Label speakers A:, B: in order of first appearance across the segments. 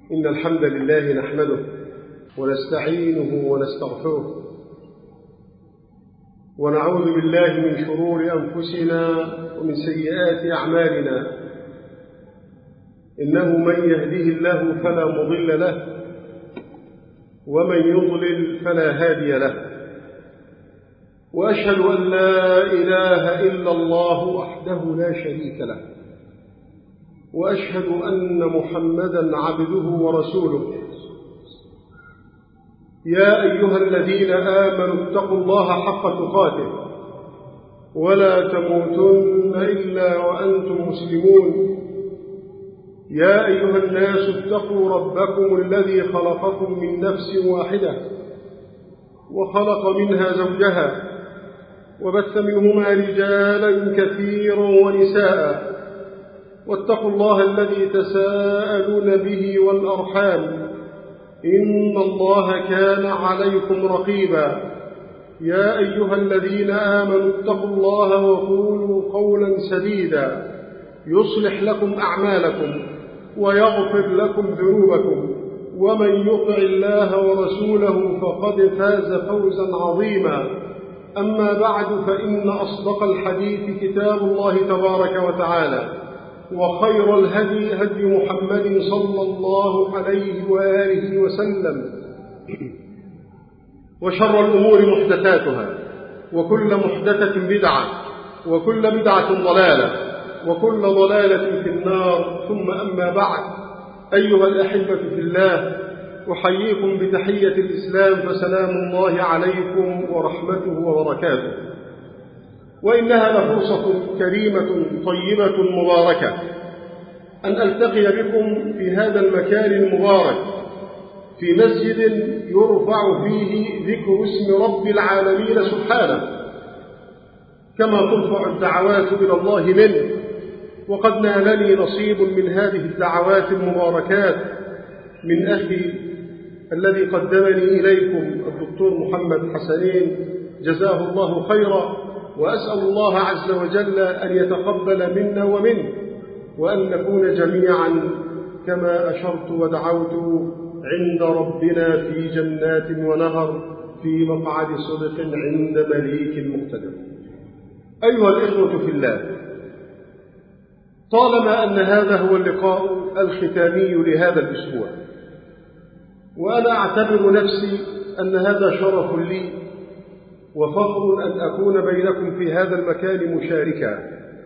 A: إن الحمد لله نحمده ونستعينه ونستغفره ونعوذ بالله من شرور أنفسنا ومن سيئات أعمالنا. إنه من يهده الله فلا مضل له ومن يضلل فلا هادي له، وأشهد أن لا إله إلا الله وحده لا شريك له، وأشهد أن محمدًا عبده ورسوله. يا أيها الذين آمنوا اتقوا الله حق تقاته ولا تموتن إلا وأنتم مسلمون. يا أيها الناس اتقوا ربكم الذي خلقكم من نفس واحدة وخلق منها زوجها وبث منهما رجالا كثيرا ونساء، واتقوا الله الذي تساءلون به والأرحام، إن الله كان عليكم رقيبا. يا أيها الذين آمنوا اتقوا الله وقولوا قولا سديدا يصلح لكم أعمالكم ويغفر لكم ذنوبكم، ومن يطع الله ورسوله فقد فاز فوزا عظيما. أما بعد، فإن أصدق الحديث كتاب الله تبارك وتعالى، وخير الهدي هدي محمد صلى الله عليه وآله وسلم، وشر الأمور محدثاتها، وكل محدثة بدعة، وكل بدعة ضلالة، وكل ضلالة في النار. ثم أما بعد، أيها الأحبة في الله، أحييكم بتحية الإسلام، فسلام الله عليكم ورحمته وبركاته. وإنها لفرصة كريمة طيبة مباركة أن ألتقي بكم في هذا المكان المبارك، في مسجد يرفع فيه ذكر اسم رب العالمين سبحانه، كما ترفع الدعوات إلى الله منه. وقد نالني نصيب من هذه الدعوات المباركات من أخي الذي قدمني إليكم الدكتور محمد حسنين، جزاه الله خيرا، وأسأل الله عز وجل أن يتقبل منا ومنه، وأن نكون جميعا كما أشرت ودعوت عند ربنا في جنات ونهر، في مقعد صدق عند مليك مقتدر. أيها الإخوة في الله، طالما أن هذا هو اللقاء الختامي لهذا الأسبوع، وأنا أعتبر نفسي أن هذا شرف لي وفخر أن أكون بينكم في هذا المكان مشاركا،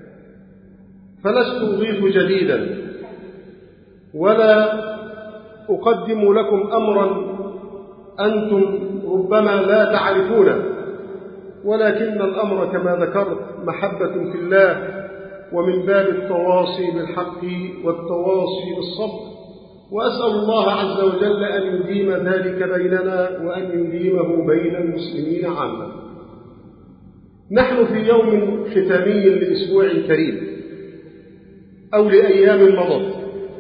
A: فلست أضيف جديدا ولا أقدم لكم أمرا أنتم ربما لا تعرفونه، ولكن الأمر كما ذكرت محبة في الله، ومن باب التواصي بالحق والتواصي بالصبر. وأسأل الله عز وجل أن يديم ذلك بيننا وأن يديمه بين المسلمين عامة. نحن في يوم ختامي لأسبوع كريم، أو لأيام مضت،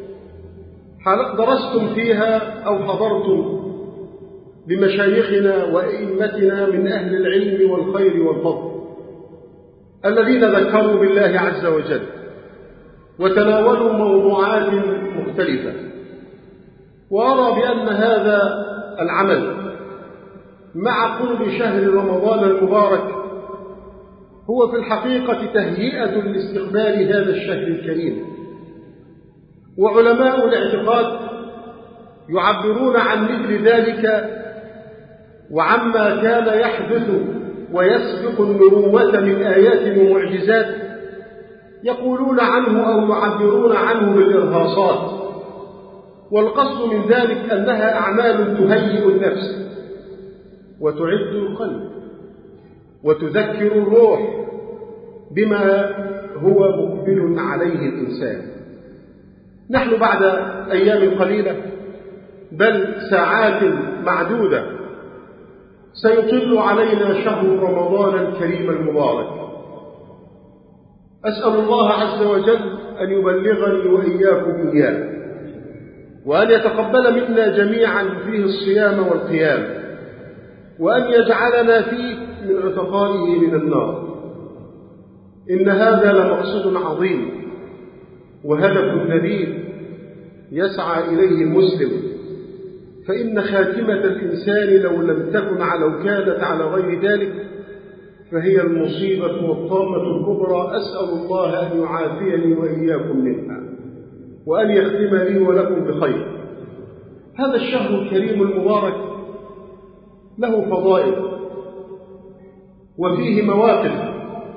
A: درستم فيها أو حضرتم بمشايخنا وأئمتنا من أهل العلم والخير والفضل الذين ذكروا بالله عز وجل وتناولوا موضوعات مختلفة. وأرى بأن هذا العمل مع قرب شهر رمضان المبارك هو في الحقيقة تهيئة لاستقبال هذا الشهر الكريم. وعلماء الاعتقاد يعبرون عن مثل ذلك وعما كان يحدث ويسبق النبوة من آيات ومعجزات، يقولون عنه أو يعبرون عنه بالإرهاصات. والقصد من ذلك أنها أعمال تهيئ النفس وتعد القلب وتذكر الروح بما هو مقبل عليه الإنسان. نحن بعد أيام قليلة، بل ساعات معدودة، سيطل علينا شهر رمضان الكريم المبارك. أسأل الله عز وجل أن يبلغني وإياكم إياه، وأن يتقبل منا جميعا فيه الصيام والقيام، وأن يجعلنا فيه من عتقائه من النار. إن هذا لمقصود عظيم وهدف نبيل يسعى إليه المسلم، فإن خاتمة الإنسان لو لم تكن لو كانت على غير ذلك فهي المصيبة والطامة الكبرى. أسأل الله أن يعافيني وإياكم منها، وأن يختم لي ولكم بخير. هذا الشهر الكريم المبارك له فضائل وفيه مواقف،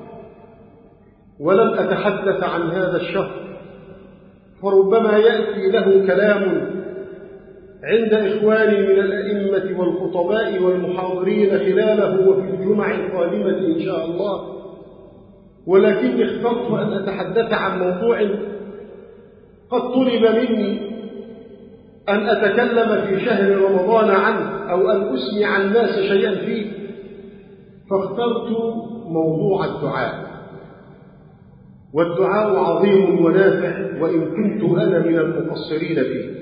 A: ولم أتحدث عن هذا الشهر، فربما يأتي له كلام عند إخواني من الأئمة والخطباء والمحاضرين خلاله وفي الجمع القادمة إن شاء الله، ولكني اخترت أن أتحدث عن موضوع قد طلب مني أن أتكلم في شهر رمضان عنه أو أن أسمع الناس شيئا فيه، فاخترت موضوع الدعاء. والدعاء عظيم ونافع، وإن كنت أنا من المقصرين فيه.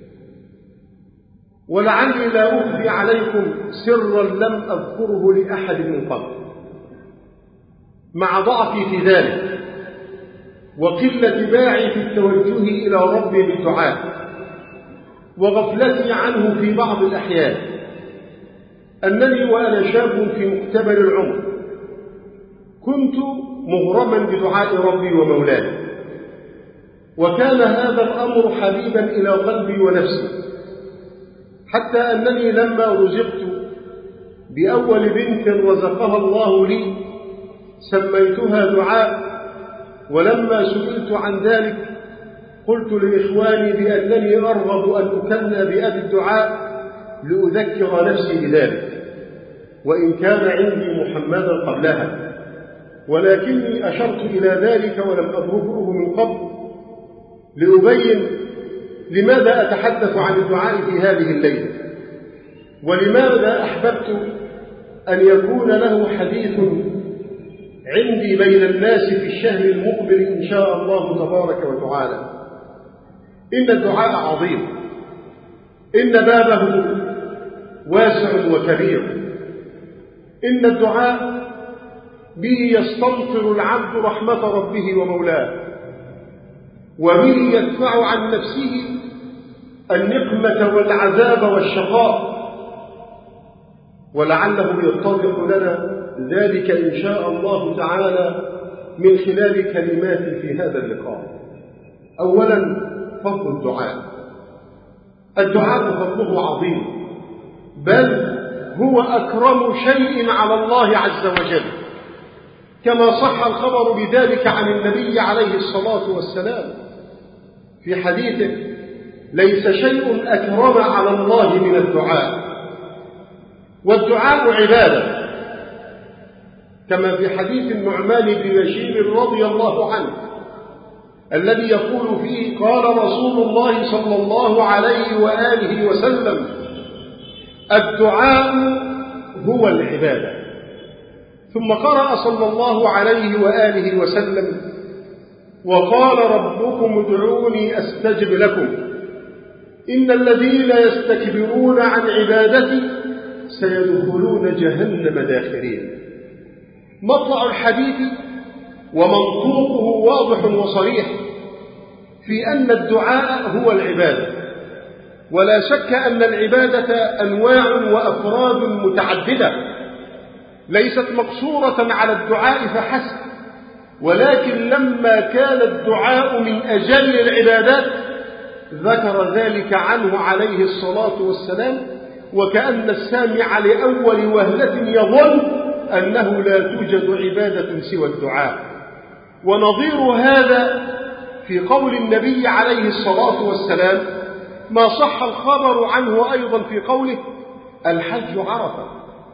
A: ولعلي لا أخفي عليكم سرا لم أذكره لأحد من قبل، مع ضعفي في ذلك وقلة باعي في التوجه إلى ربي بالدعاء وغفلتي عنه في بعض الأحيان، أنني وأنا شاب في مقتبل العمر كنت مغرما بدعاء ربي ومولاي، وكان هذا الأمر حبيبا إلى قلبي ونفسي، حتى أنني لما رزقت بأول بنت رزقها الله لي سميتها دعاء، ولما سئلت عن ذلك قلت لإخواني بأنني أرغب أن أكنى بأبي الدعاء لأذكر نفسي بذلك، وإن كان عندي محمدا قبلها، ولكني أشرت إلى ذلك ولم أذكره من قبل لأبين لماذا أتحدث عن الدعاء في هذه الليلة، ولماذا أحببت أن يكون له حديث عندي بين الناس في الشهر المقبل إن شاء الله تبارك وتعالى. إن الدعاء عظيم، إن بابه واسع وكبير، إن الدعاء به يستمطر العبد رحمة ربه ومولاه، وبه يدفع عن نفسه النقمة والعذاب والشقاء، ولعله يتضح لنا ذلك إن شاء الله تعالى من خلال كلمات في هذا اللقاء. أولا فضل الدعاء. الدعاء فضله عظيم، بل هو أكرم شيء على الله عز وجل، كما صح الخبر بذلك عن النبي عليه الصلاة والسلام في حديثه: ليس شيء أكرم على الله من الدعاء، والدعاء عبادة، كما في حديث النعمان بن بشير رضي الله عنه الذي يقول فيه: قال رسول الله صلى الله عليه وآله وسلم: الدعاء هو العبادة. ثم قرأ صلى الله عليه وآله وسلم: وقال ربكم ادعوني أستجب لكم إن الذين يستكبرون عن عبادتي سيدخلون جهنم داخرين. مطلع الحديث ومنطوقه واضح وصريح في أن الدعاء هو العبادة، ولا شك أن العبادة أنواع وأفراد متعددة ليست مقصورة على الدعاء فحسب، ولكن لما كان الدعاء من أجل العبادات ذكر ذلك عنه عليه الصلاة والسلام، وكأن السامع لأول وهلة يظن أنه لا توجد عبادة سوى الدعاء. ونظير هذا في قول النبي عليه الصلاة والسلام ما صح الخبر عنه أيضا في قوله: الحج عرفة،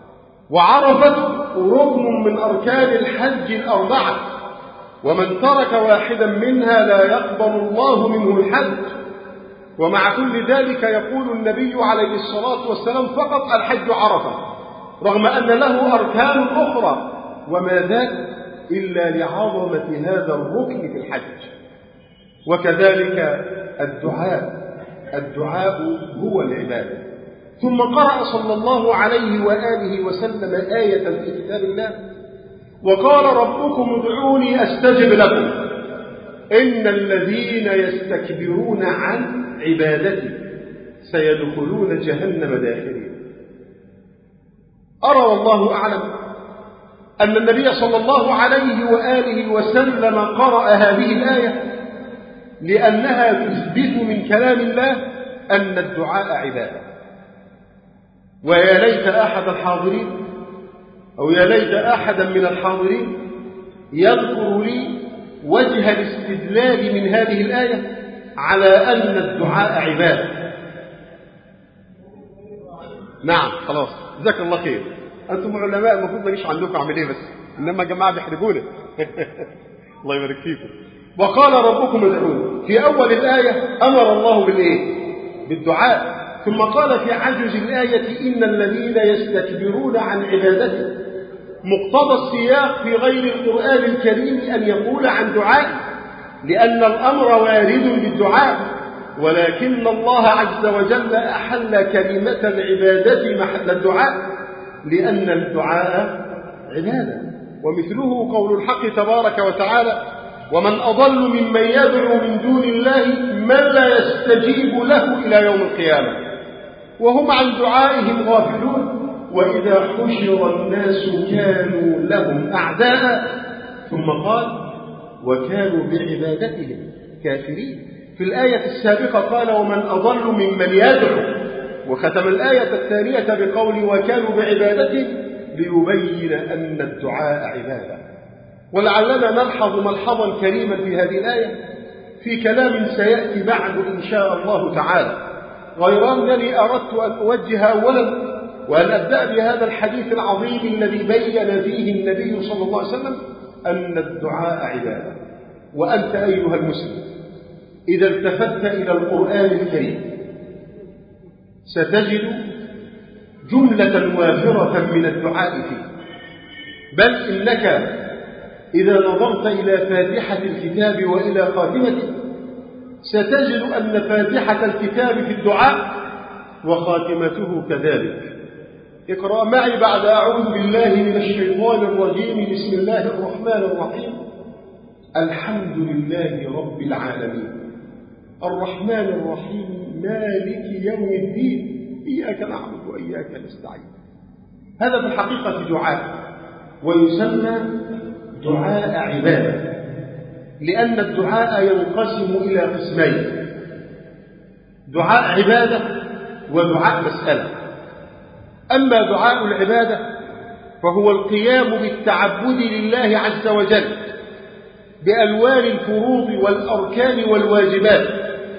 A: وعرفة ركن من أركان الحج الأربعة، ومن ترك واحدا منها لا يقبل الله منه الحج. ومع كل ذلك يقول النبي عليه الصلاة والسلام فقط: الحج عرفة، رغم أن له أركان أخرى، وما ذاك إلا لعظمة هذا الركن في الحج. وكذلك الدعاء هو العبادة. ثم قرأ صلى الله عليه وآله وسلم آية في كتاب الله: وقال ربكم ادعوني أستجب لكم إن الذين يستكبرون عن عبادتي سيدخلون جهنم داخرين. أرى والله أعلم أن النبي صلى الله عليه وآله وسلم قرأ هذه الآية لأنها تثبت من كلام الله أن الدعاء عبادة. ويا ليت أحد الحاضرين أو يا ليت أحدا من الحاضرين يذكر لي وجه الاستدلال من هذه الآية على أن الدعاء عبادة. نعم خلاص جزاك الله خير، أنتم علماء المفروض ما ليش عندكم أعمل إيه، بس إنما جماعة بيحرجونا. الله يبارك فيكم. وقال ربكم ادعوني، في أول الآية أمر الله بالإيه؟ بالدعاء. ثم قال في عجز الآية إن الذين يستكبرون عن عبادته. مقتضى السياق في غير القرآن الكريم أن يقول عن دعاء، لأن الأمر وارد بالدعاء، ولكن الله عز وجل أحل كلمة العبادة محل الدعاء، لأن الدعاء عبادة. ومثله قول الحق تبارك وتعالى ومن أضل ممن يدعو من دون الله من لا يستجيب له إلى يوم القيامة وهم عن دعائهم غافلون وإذا حشر الناس كانوا لهم أعداء. ثم قال وكانوا بعبادتهم كافرين. في الآية السابقة قال ومن أضل ممن يدعو، وختم الآية الثانية بقول وكانوا بعبادتهم ليبين أن الدعاء عبادة. ولعلنا نلحظ ملحظا كريما في هذه الآية في كلام سيأتي بعد إن شاء الله تعالى، غير أنني أردت أن أوجه أولا وأن أبدأ بهذا الحديث العظيم الذي بين فيه النبي صلى الله عليه وسلم أن الدعاء عبادة. وأنت أيها المسلم إذا التفت إلى القرآن الكريم ستجد جملة وافرة من الدعاء فيه، بل إنك إذا نظرت إلى فاتحة الكتاب وإلى خاتمته ستجد أن فاتحة الكتاب في الدعاء وخاتمته كذلك. اقرأ معي بعد أعوذ بالله من الشيطان الرجيم بسم الله الرحمن الرحيم الحمد لله رب العالمين الرحمن الرحيم مالك يوم الدين إياك نعبد وإياك نستعين. هذا في الحقيقة دعاء ويسمى دعاء عبادة، لأن الدعاء ينقسم إلى قسمين: دعاء عبادة ودعاء مسألة. أما دعاء العبادة فهو القيام بالتعبد لله عز وجل بألوان الفروض والأركان والواجبات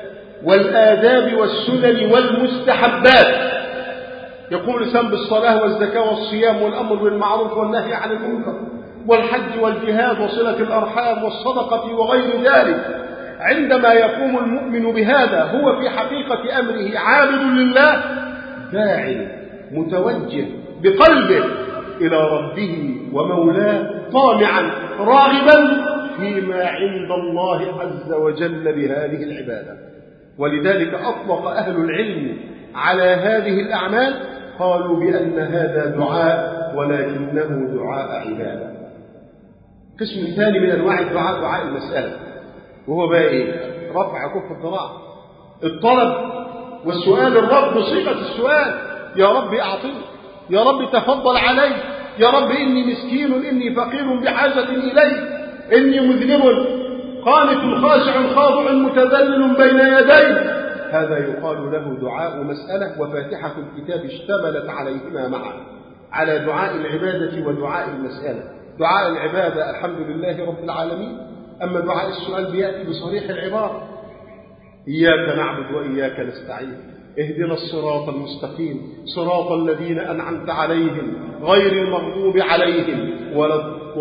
A: والآداب والسنن والمستحبات. يقوم الإنسان بالصلاة والزكاة والصيام والأمر بالمعروف والنهي عن المنكر والحج والجهاد وصلة الأرحام والصدقة وغير ذلك. عندما يقوم المؤمن بهذا هو في حقيقة أمره عابد لله داعي متوجه بقلبه إلى ربه ومولاه طامعا راغبا فيما عند الله عز وجل بهذه العبادة. ولذلك أطلق أهل العلم على هذه الأعمال قالوا بأن هذا دعاء ولكنه دعاء عبادة. القسم الثاني من أنواع الدعاء دعاء المسألة، وهو بقى إيه؟ رفع كف الذراع، الطلب والسؤال الرب بصيغة السؤال: يا رب أعطني، يا رب تفضل علي، يا رب إني مسكين، إني فقير بحاجة إليك، إني مذنب قانت خاشع خاضع متذلل بين يديك. هذا يقال له دعاء مسألة، وفاتحة الكتاب اشتملت عليهما معا، على دعاء العبادة ودعاء المسألة. دعاء العبادة الحمد لله رب العالمين، أما دعاء السؤال بيأتي بصريح العبارة: إياك نعبد وإياك نستعين، اهدنا الصراط المستقيم صراط الذين أنعمت عليهم غير المغضوب عليهم ولا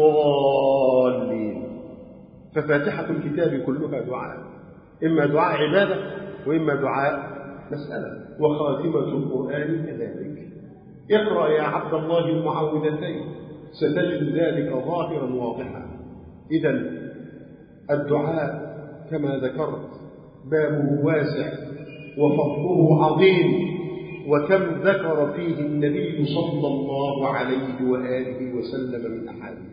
A: الضالين. ففاتحة الكتاب كلها دعاء، إما دعاء عبادة وإما دعاء مسألة. وخاتمة القرآن كذلك. اقرأ يا عبد الله المعوذتين ستجد ذلك ظاهرا واضحا. إذن الدعاء كما ذكرت بابه واسع وفضله عظيم، وكم ذكر فيه النبي صلى الله عليه وآله وسلم من أحاديث.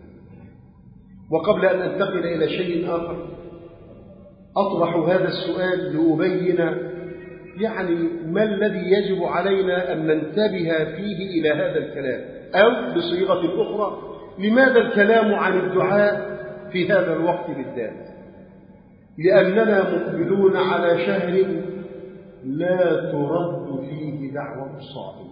A: وقبل أن أنتقل إلى شيء آخر أطرح هذا السؤال لأبين يعني ما الذي يجب علينا أن ننتبه فيه إلى هذا الكلام؟ أو بصيغة أخرى، لماذا الكلام عن الدعاء في هذا الوقت بالذات؟ لأننا مقبلون على شهر لا ترد فيه دعوة الصائم.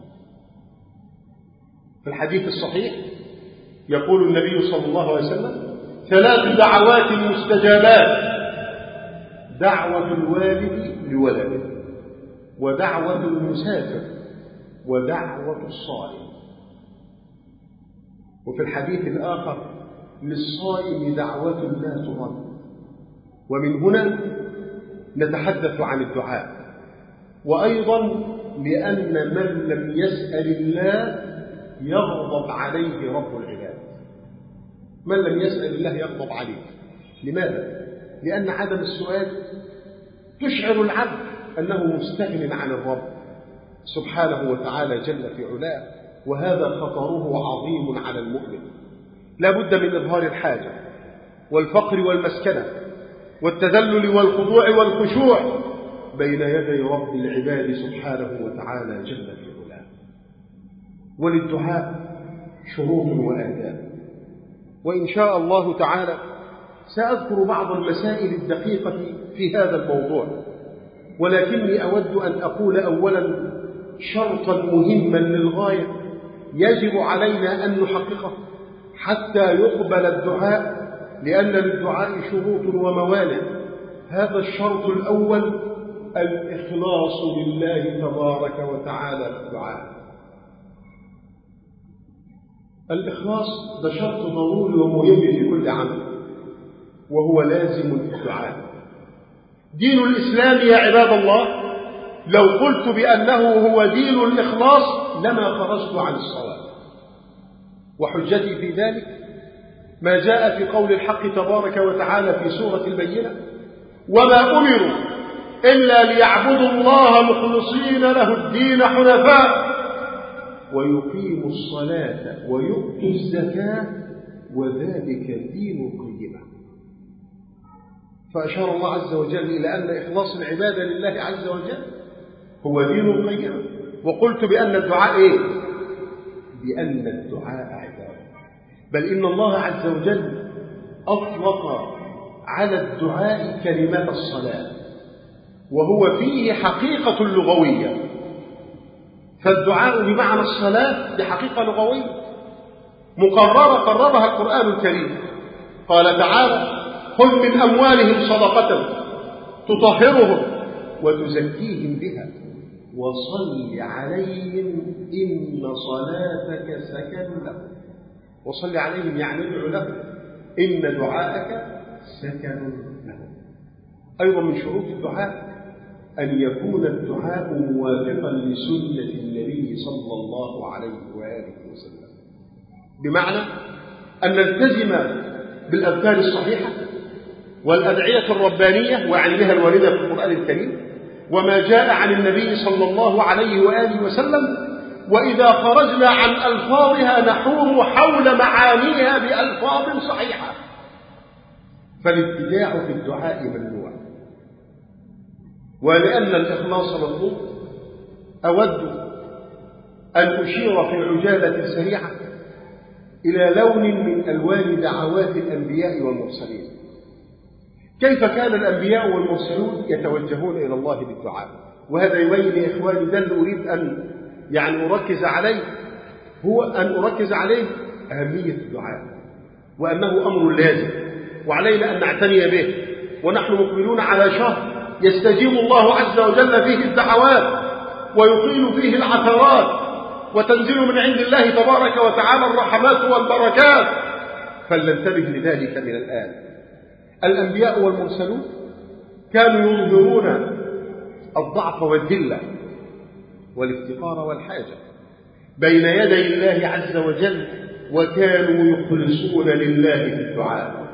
A: في الحديث الصحيح يقول النبي صلى الله عليه وسلم: 3 دعوات مستجابات: دعوة الوالد لولده، ودعوة المسافر، ودعوة الصائم. وفي الحديث الآخر: للصائم دعوة لا ترد. ومن هنا نتحدث عن الدعاء. وأيضا لأن من لم يسأل الله يغضب عليه رب العباد. من لم يسأل الله يغضب عليه. لماذا؟ لأن عدم السؤال تشعر العبد أنه مستغن عن الرب سبحانه وتعالى جل في علاه، وهذا خطره عظيم على المؤمن. لا بد من إظهار الحاجة والفقر والمسكنة والتذلل والخضوع والخشوع بين يدي رب العباد سبحانه وتعالى جل في علاه. وللدعاء شروط وآداب، وإن شاء الله تعالى سأذكر بعض المسائل الدقيقة في هذا الموضوع، ولكني أود أن أقول أولا شرطا مهما للغاية يجب علينا أن نحققه حتى يقبل الدعاء، لأن للدعاء شروط وموانع. هذا الشرط الأول الإخلاص لله تبارك وتعالى في الدعاء. الإخلاص ده شرط ضروري ومهم في كل عمل، وهو لازم في الدعاء. دين الإسلام يا عباد الله لو قلت بأنه هو دين الإخلاص لما خرجت عن الصواب. وحجتي في ذلك ما جاء في قول الحق تبارك وتعالى في سورة البينة: وما أمروا إلا ليعبدوا الله مخلصين له الدين حنفاء ويقيموا الصلاة ويؤتوا الزكاة وذلك دين القيمة. فأشار الله عز وجل إلى أن إخلاص العبادة لله عز وجل هو دين القيمة. وقلت بأن الدعاء إيه؟ بأن الدعاء عبادة. بل إن الله عز وجل أطلق على الدعاء كلمة الصلاة، وهو فيه حقيقة لغوية. فالدعاء بمعنى الصلاة بحقيقة لغوية مقررة قررها القرآن الكريم. قال تعالى: خذ من أموالهم صدقة تطهرهم وتزكيهم بها وصل عليهم إن صلاتك سكن لهم. وصل عليهم يعني ادعو لهم، إن دعاءك سكن لهم. أيضا من شروط الدعاء أن يكون الدعاء موافقا لسنة النبي صلى الله عليه وآله وسلم، بمعنى أن نلتزم بالأذكار الصحيحة والأدعية الربانية وعلمها الواردة في القرآن الكريم وما جاء عن النبي صلى الله عليه وآله وسلم. وإذا خرجنا عن ألفاظها نحوم حول معانيها بألفاظ صحيحة. فالابتداع في الدعاء ممنوع. ولأن الإخلاص مطلوب أود أن أشير في عجالة سريعة إلى لون من ألوان دعوات الأنبياء والمرسلين. كيف كان الأنبياء والمرسلون يتوجهون إلى الله بالدعاء؟ وهذا يبين يا إخواني ده اللي أريد أن أركز عليه، هو أن أركز عليه أهمية الدعاء، وأنه أمر لازم وعلينا أن نعتني به. ونحن مقبلون على شهر يستجيب الله عز وجل فيه الدعوات ويقيل فيه العثرات وتنزل من عند الله تبارك وتعالى الرحمات والبركات، فلننتبه لذلك من الآن. الأنبياء والمرسلون كانوا يظهرون الضعف والذلة والافتقار والحاجة بين يدي الله عز وجل، وكانوا يخلصون لله في الدعاء.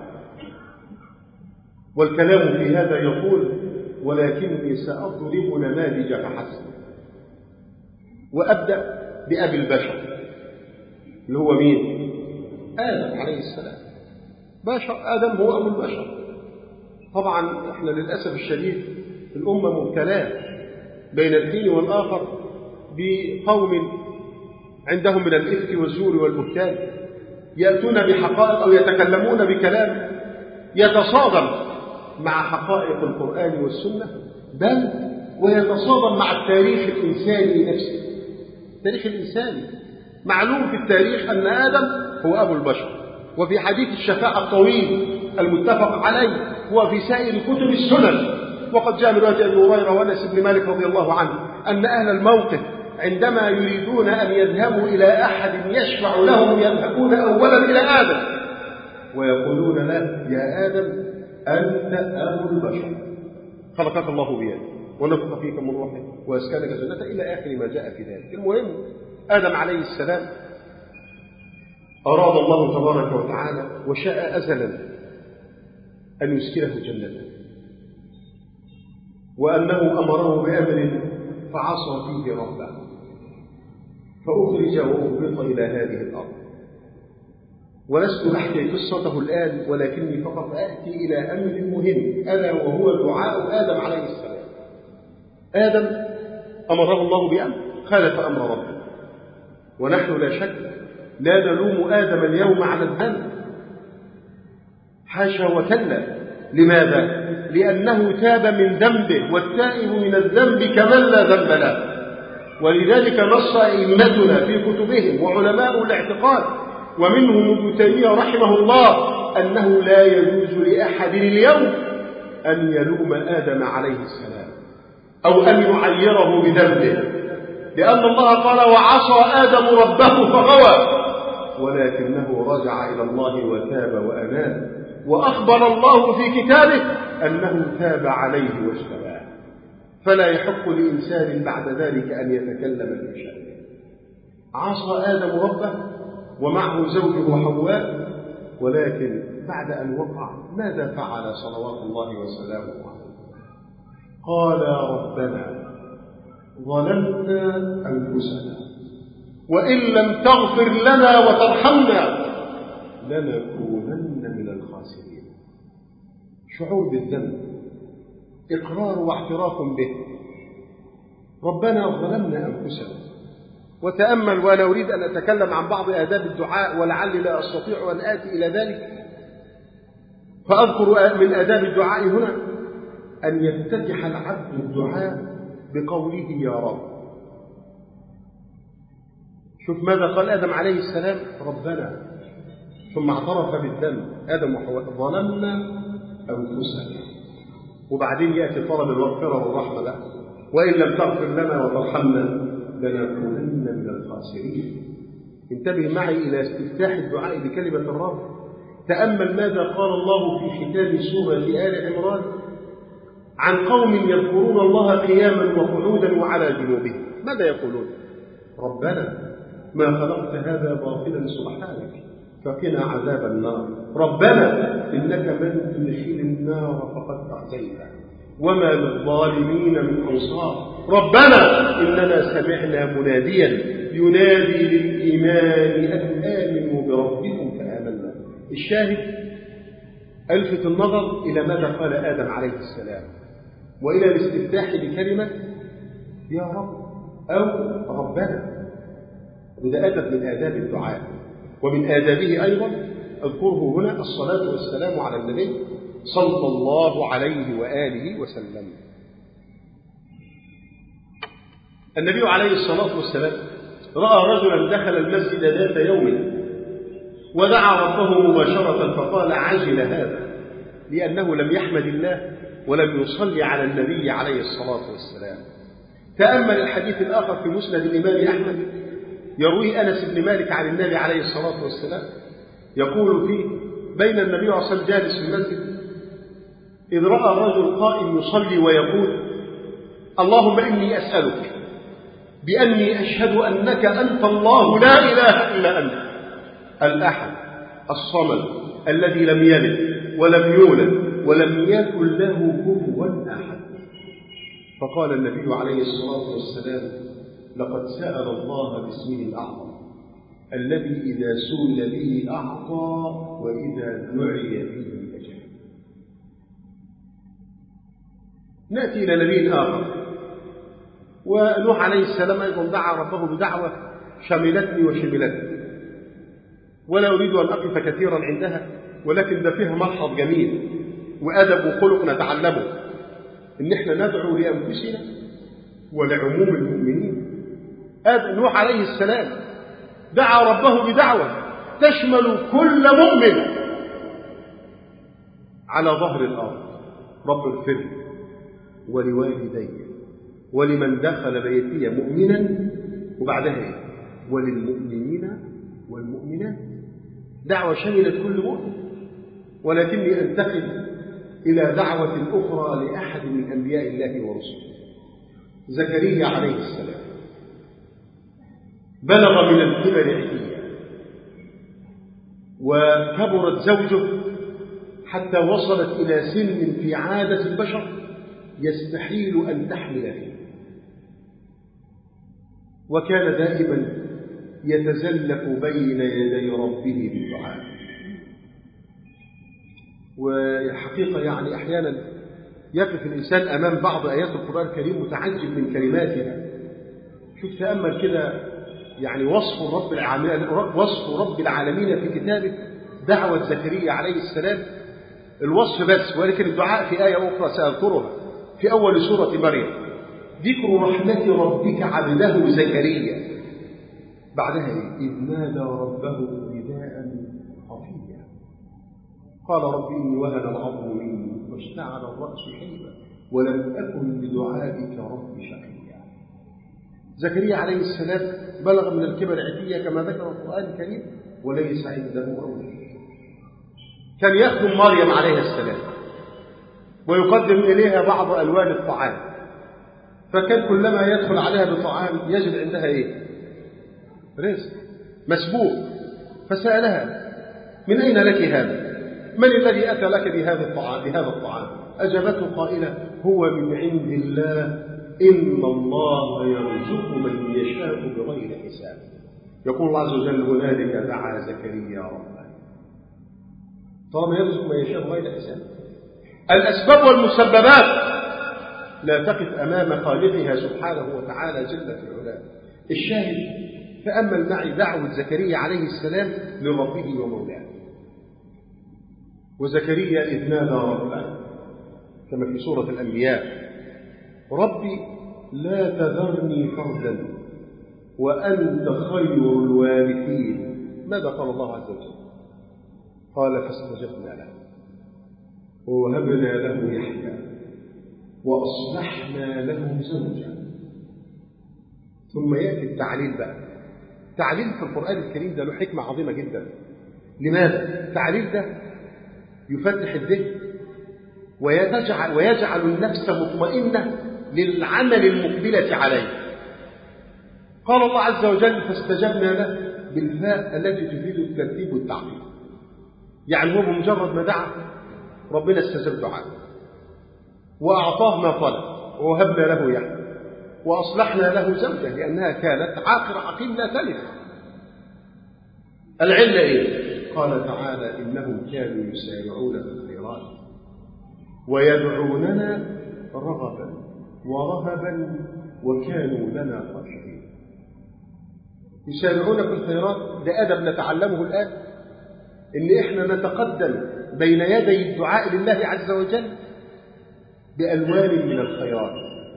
A: والكلام في هذا يقول: ولكني سأضرب نماذج فحسب. وأبدأ بأبي البشر اللي هو مين؟ آدم عليه السلام. آدم هو أبو البشر. طبعا احنا للأسف الشديد الأمة مبتلاة بين الحين والآخر بقوم عندهم من الإفك والزور والبهتان يأتون بحقائق أو يتكلمون بكلام يتصادم مع حقائق القرآن والسنة، بل ويتصادم مع التاريخ الإنساني نفسه. التاريخ الإنساني معلوم في التاريخ أن آدم هو أبو البشر، وفي حديث الشفاعة الطويل المتفق عليه هو في سائر كتب السنن. وقد جاء من رواية أبي هريرة وأنس بن مالك رضي الله عنه أن أهل الموقف عندما يريدون أن يذهبوا إلى أحد يشفع لهم يذهبون أولا إلى آدم ويقولون له: يا آدم أنت أبو البشر، خلقك الله بيده ونفخ فيك من روحه وأسكنك جنته، إلى آخر ما جاء في ذلك. المهم آدم عليه السلام أراد الله تبارك وتعالى وشاء أزلا أن يسكنه جنته، وأنه أمره بأمر فعصى فيه ربه فأخرج وأهبط إلى هذه الأرض. ولست أحكي قصته الآن، ولكني فقط آتي إلى أمر مهم، ألا وهو دعاء آدم عليه السلام. آدم أمره الله بأمر خالف أمر ربه، ونحن لا شك لا نلوم آدم اليوم على الذنب، حاشا وكلا. لماذا؟ لأنه تاب من ذنبه، والتائب من الذنب كمن لا ذنب له. ولذلك نص أئمتنا في كتبهم وعلماء الاعتقاد ومنهم ابن تيمية رحمه الله أنه لا يجوز لأحد اليوم أن يلوم آدم عليه السلام أو أن يعيره بذنبه، لأن الله قال: وعصى آدم ربه فغوى، ولكنه رجع إلى الله وتاب وأناب، وأخبر الله في كتابه أنه تاب عليه واجتباه. فلا يحق لإنسان بعد ذلك أن يتكلم في شأنه. عصى آدم ربه ومعه زوجه حواء، ولكن بعد أن وقع ماذا فعل صلوات الله وسلامه عليه؟ قال: ربنا ظلمنا أنفسنا وإن لم تغفر لنا وترحمنا لنكونن من الخاسرين. شعور بالذنب، إقرار واعتراف به. ربنا ظلمنا أنفسنا. وتأمل، وأنا أريد أن أتكلم عن بعض آداب الدعاء ولعلي لا أستطيع أن آتي إلى ذلك، فأذكر من آداب الدعاء هنا أن يفتتح العبد الدعاء بقوله: يا رب. شوف ماذا قال آدم عليه السلام: ربنا، ثم اعترف بالذنب. آدم وحواء ظلمنا أنفسنا، وبعدين يأتي طلب المغفرة والرحمة بقى: وإن لم تغفر لنا وترحمنا لنكونن من الخاسرين. انتبه معي إلى استفتاح الدعاء بكلمة الرب. تأمل ماذا قال الله في ختام سورة آل عمران عن قوم يذكرون الله قياما وقعودا وعلى جنوبهم. ماذا يقولون؟ ربنا ما خلقت هذا باطلا سبحانك فقنا عذاب النار. ربنا إنك من تدخل النار فقد أخزيته وما للظالمين من أنصار. ربنا إننا سمعنا مناديا ينادي للإيمان أن آمنوا بربكم فآمنا. الشاهد ألفت النظر إلى ماذا قال آدم عليه السلام، وإلى الاستفتاح بكلمة يا رب أو ربنا. وده أدب من آداب الدعاء، ومن آدابه أيضا أذكره هنا الصلاة والسلام على النبي صلى الله عليه وآله وسلم. النبي عليه الصلاة والسلام رأى رجلا دخل المسجد ذات يوم ودعا ربه مباشرة فقال: عجل هذا، لأنه لم يحمد الله ولم يصلي على النبي عليه الصلاة والسلام. تأمل الحديث الآخر في مسند الإمام أحمد يرويه أنس بن مالك عن النبي عليه الصلاة والسلام، يقول فيه: بين النبي صلى الله عليه وسلم جالس في المسجد إذ رأى رجل قائم يصلي ويقول: اللهم إني أسألك بأني أشهد أنك أنت الله لا إله إلا أنت الأحد الصمد الذي لم يلد ولم يولد ولم يكن له كفوا أحد. فقال النبي عليه الصلاة والسلام: لقد سأل الله باسمه الأعظم الذي إذا سئل به أعطى وإذا دعي به أجاب. نأتي إلى نبي آخر ونوح عليه السلام أيضا دعا ربه بدعوة شملتني وشملتني، ولا أريد أن أقف كثيرا عندها، ولكن ده فيها ملحظ جميل وأدب وخلق نتعلمه، إن إحنا ندعو لأنفسنا ولعموم المؤمنين. نوح عليه السلام دعا ربه بدعوة تشمل كل مؤمن على ظهر الأرض: رب اغفر لي ولوالدي ولمن دخل بيتي مؤمنا، وبعدها وللمؤمنين والمؤمنات. دعوة شملت كل مؤمن. ولكني أنتقل إلى دعوة أخرى لأحد من أنبياء الله ورسله، زكريا عليه السلام. بلغ من الكبر عتيا، وكبرت زوجه حتى وصلت إلى سن في عادة البشر يستحيل أن تحمل فيه، وكان دائما يتزلف بين يدي ربه بالدعاء. والحقيقة يعني أحيانا يقف الإنسان أمام بعض آيات القرآن الكريم متعجب من كلماتها. شوف تأمل كده يعني وصف رب العالمين في كتابه دعوة زكريا عليه السلام، الوصف بس، ولكن الدعاء في آية أخرى سأذكرها في أول سورة مريم: ذكر رحمة ربك عبده زكريا. بعدها إذ نادى ربه نداء خفيا قال رب إني وهن العظم مني واشتعل الرأس شيبا ولم أكن بدعائك رب شقيا. زكريا عليه السلام بلغ من الكبر عتيا كما ذكر القرآن الكريم، وليس عنده أولاد. كان يخدم مريم عليه السلام ويقدم إليها بعض ألوان الطعام، فكان كلما يدخل عليها بطعام يجد عندها رزق مسبوق. فسألها: من أين لك هذا؟ من الذي أتى لك بهذا الطعام؟ أجابته قائلة: هو من عند الله، إن الله يرزق من يشاء بغير حساب. يقول الله عز وجل: هنالك دعا زكريا ربه. طالما يرزق من يشاء بغير حساب، الأسباب والمسببات لا تقف أمام خالقها سبحانه وتعالى جل في علاه. الشاهد: تأمل معي دعوة زكريا عليه السلام لربه ومولاه. وزكريا إذ نادى ربه كما في سورة الأنبياء: ربي لا تذرني فردا وأنت خير الوارثين. ماذا قال الله عز وجل؟ قال: فاستجبنا له ووهبنا له يحيى وأصلحنا له زوجا. ثم يأتي التعليل بقى. تعليل في القرآن الكريم ده له حكمة عظيمة جدا. لماذا؟ التعليل ده يفتح الذهن ويجعل النفس مطمئنة للعمل المقبلة عليه. قال الله عز وجل: فاستجبنا له بالفاء التي تفيد الترتيب والتعقيب. يعني هو بمجرد ما دعا ربنا استجاب دعاءه وأعطاه ما طلب ووهبنا له يحيى وأصلحنا له زوجة لأنها كانت عاقر عقيم لا تلد. العلة إيه؟ قال تعالى: إنهم كانوا يسارعون في الخيرات ويدعوننا رغبا ورهبا وكانوا لنا خاشعين. يسارعون في الخيرات، ده أدب نتعلمه الآن، إن إحنا نتقدم بين يدي الدعاء لله عز وجل بألوان من الخيرات.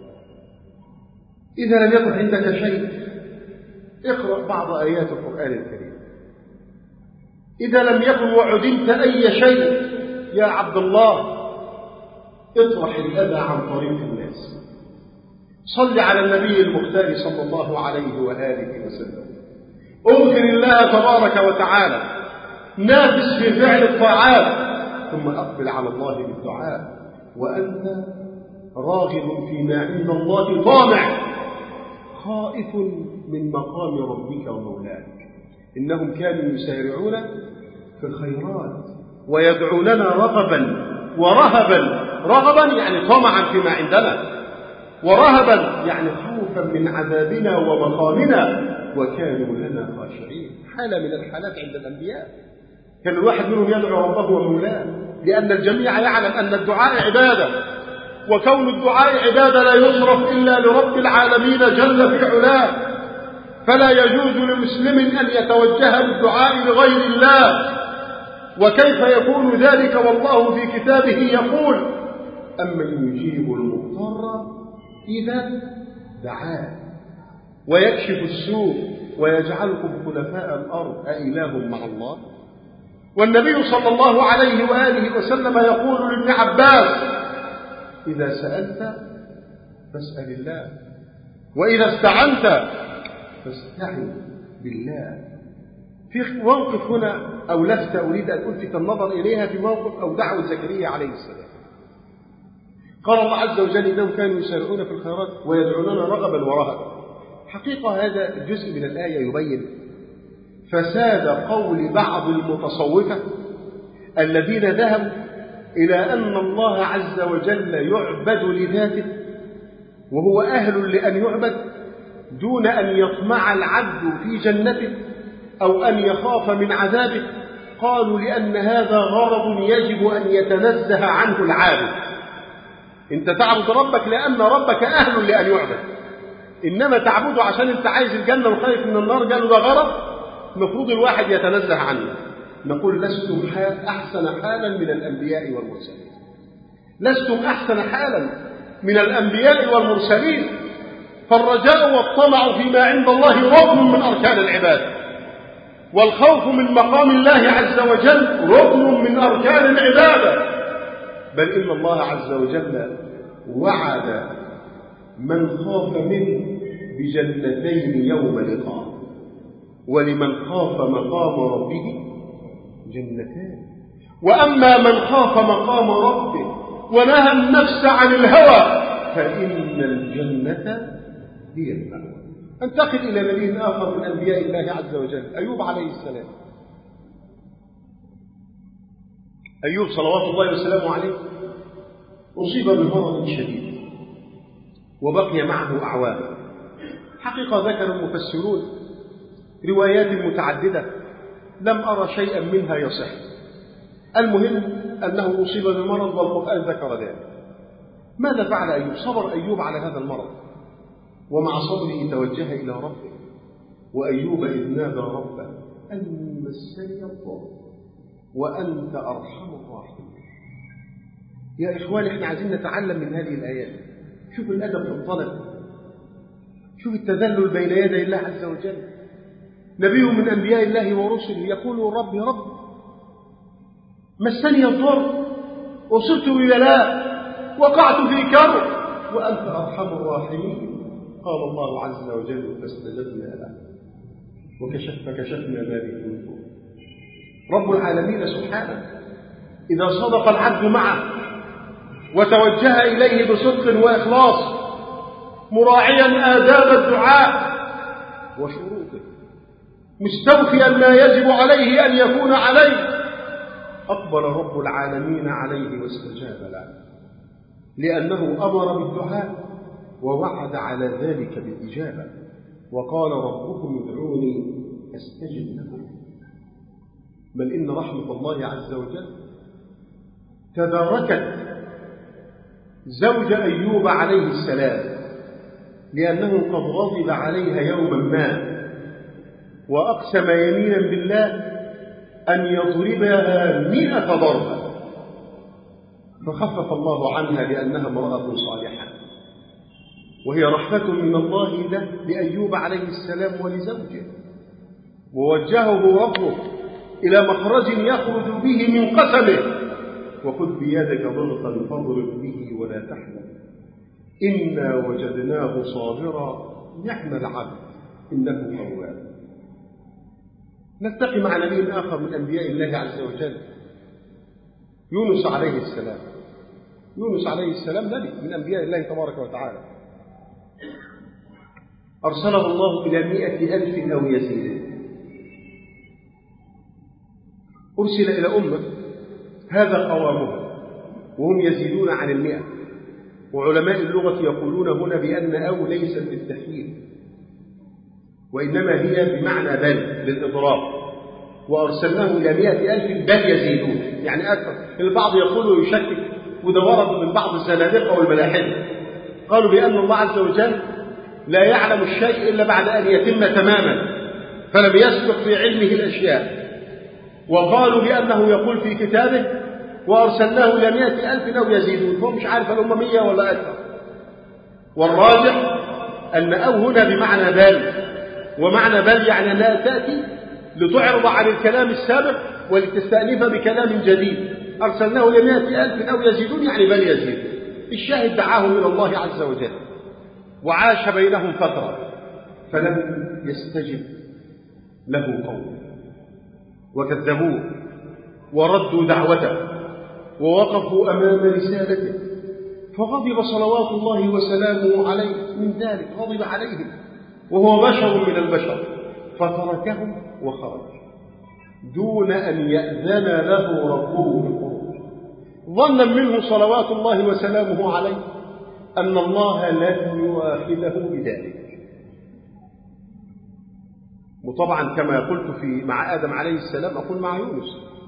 A: إذا لم يكن عندك شيء اقرأ بعض آيات القرآن الكريم. إذا لم يكن وعدمت أي شيء يا عبد الله اطرح الأذى عن طريق الناس. صل على النبي المختار صلى الله عليه وآله وسلم. اذكر الله تبارك وتعالى، نافس في فعل الطاعات، ثم أقبل على الله بالدعاء وأنت راغب فيما عند الله طامع خائف من مقام ربك ومولاك. إنهم كانوا يسارعون في الخيرات ويدعوننا رغبا ورهبا. رغبا يعني طمعا فيما عندنا، ورهبا يعني خوفا من عذابنا ومقامنا، وكانوا لنا خاشعين. حالة من الحالات عند الأنبياء، كان الواحد منهم يدعو ربه ومولاه، لأن الجميع يعلم أن الدعاء عبادة، وكون الدعاء عبادة لا يصرف إلا لرب العالمين جل في علاه، فلا يجوز لمسلم أن يتوجه بالدعاء لغير الله. وكيف يكون ذلك والله في كتابه يقول: أمن يجيب المضطر إذا دعاه ويكشف السوء ويجعلكم خلفاء الأرض أإله مع الله. والنبي صلى الله عليه وآله وسلم يقول لابن عباس: إذا سألت فاسأل الله، وإذا استعنت فاستعن بالله. في موقف هنا أو لفتة أريد أن ألفت النظر إليها، في موقف أو دعوة زكريا عليه السلام. قال الله عز وجل: إنهم كانوا يسارعون في الخيرات ويدعوننا رغبا ورهبا. حقيقة هذا الجزء من الآية يبين فساد قول بعض المتصوفة الذين ذهبوا إلى أن الله عز وجل يعبد لذاته وهو أهل لأن يعبد دون أن يطمع العبد في جنته أو أن يخاف من عذابه. قالوا لأن هذا غرض يجب أن يتنزه عنه العابد. أنت تعبد ربك لأن ربك أهل لأن يعبد، إنما تعبده عشان أنت عايز الجنة وخايف من النار، قالوا ده غرض المفروض الواحد يتنزه عنه. نقول: لستم أحسن حالا من الأنبياء والمرسلين، لستم أحسن حالا من الأنبياء والمرسلين. فالرجاء والطمع فيما عند الله ركن من أركان العبادة، والخوف من مقام الله عز وجل ركن من أركان العبادة. بل إن الله عز وجل وعد من خاف منه بجنتين يوم لقاء، ولمن خاف مقام ربه جنتان. وأما من خاف مقام ربه ونهى النفس عن الهوى فإن الجنة هي المأوى. انتقل إلى نبي آخر من أنبياء الله عز وجل، أيوب عليه السلام. أيوب صلوات الله وسلامه عليه أصيب بمرض شديد وبقي معه أعوام. حقيقة ذكر المفسرون روايات متعددة لم أرى شيئا منها يصح. المهم أنه أصيب بمرض والقرآن ذكر ذلك. ماذا فعل أيوب؟ صبر أيوب على هذا المرض، ومع صبره توجه إلى ربه. وأيوب إذ نادى ربه أني مسني الضر وأنت أرحم الراحمين. يا إخوان، إحنا عايزين نتعلم من هذه الآيات. شوف الأدب في الطلب، شوف التذلل بين يدي الله عز وجل. نبي من أنبياء الله ورسله يقول: ربي رب مسني الضر وصرت ببلاء وقعت في كرب وأنت أرحم الراحمين. قال الله عز وجل: فاستجبنا له فكشفنا ما به من ضر. رب العالمين سبحانه إذا صدق العبد معه وتوجه إليه بصدق وإخلاص مراعيا آداب الدعاء وشروطه مستوفيا ما يجب عليه أن يكون عليه، أقبل رب العالمين عليه واستجاب له، لأنه أمر بالدعاء ووعد على ذلك بالإجابة. وقال: ربكم ادعوني أستجب لكم. بل إن رحمة الله عز وجل تداركت زوج أيوب عليه السلام، لأنه قد غضب عليها يوما ما وأقسم يمينا بالله أن يضربها 100 ضربة، فخفف الله عنها لأنها امرأة صالحة. وهي رحمة من الله له لأيوب عليه السلام ولزوجه. ووجهه ربه إلى مخرج يخرج به من قسمه: وخذ بيدك ضغطا فاضرب به ولا تحزن إنا وجدناه صابرا نعم العبد إنه أواب. نلتقي مع نبي آخر من أنبياء الله عز وجل، يونس عليه السلام. يونس عليه السلام نبي من أنبياء الله تبارك وتعالى، أرسله الله إلى 100,000 أو يزيد. أرسل إلى أمة هذا قوامها وهم يزيدون عن 100. وعلماء اللغة يقولون هنا بأن أو ليست بالتحييد، وإنما هي بمعنى بل للإضراب. وأرسلناه إلى 100,000 بل يزيدون، يعني أكثر. البعض يقول ويشكك وده ورد من بعض الزنادقة والملاحدة، قالوا بأن الله عز وجل لا يعلم الشيء إلا بعد أن يتم تماما، فلم يسبق في علمه الأشياء. وقالوا بأنه يقول في كتابه وأرسلناه إلى 100,000 أو يزيدون، هو مش عارف هم 100 ولا أكثر. والراجح أن أو هنا بمعنى بل، ومعنى بل يعني لا تأتي لتعرض عن الكلام السابق ولتستأنف بكلام جديد. أرسلناه إلى 100,000 أو يزيدون يعني بل يزيدون. الشاهد دعاهم إلى الله عز وجل وعاش بينهم فترة، فلم يستجب له قوم وكذبوه وردوا دعوته ووقفوا أمام رسالته، فغضب صلوات الله وسلامه عليه من ذلك، غضب عليهم وهو بشر من البشر، فتركهم وخرج دون أن يأذن له ربه بالخروج، ظنا منه صلوات الله وسلامه عليه أن الله لن يؤاخذه بذلك. وطبعا كما قلت مع آدم عليه السلام أقول مع يونس،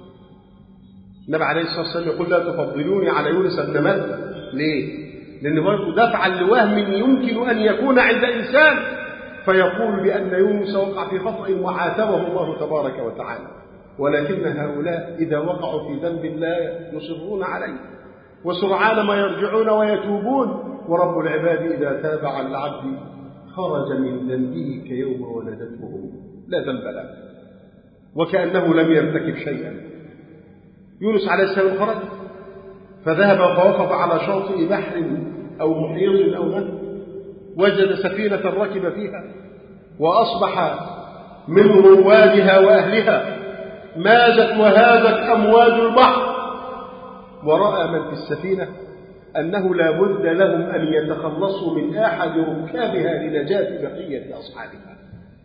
A: النبي عليه الصلاة والسلام يقول لا تفضلوني على يونس بن متى. ليه؟ لأن برضه دفعا لوهم يمكن أن يكون عند إنسان فيقول بأن يونس وقع في خطأ وعاتبه الله تبارك وتعالى، ولكن هؤلاء إذا وقعوا في ذنب لا يصرون عليه، وسرعان ما يرجعون ويتوبون، ورب العباد إذا تاب على العبد خرج من ذنبه كيوم ولدته أمه لا ذنب له، وكأنه لم يرتكب شيئا. يونس عليه السلام خرج فذهب فوقف على شاطئ بحر أو محيط أو نهر، وجد سفينة ركب فيها وأصبح من روادها وأهلها، ماجت وهاجت أمواج البحر، ورأى من في السفينة أنه لا بد لهم أن يتخلصوا من أحد ركابها لنجاة بقية أصحابها،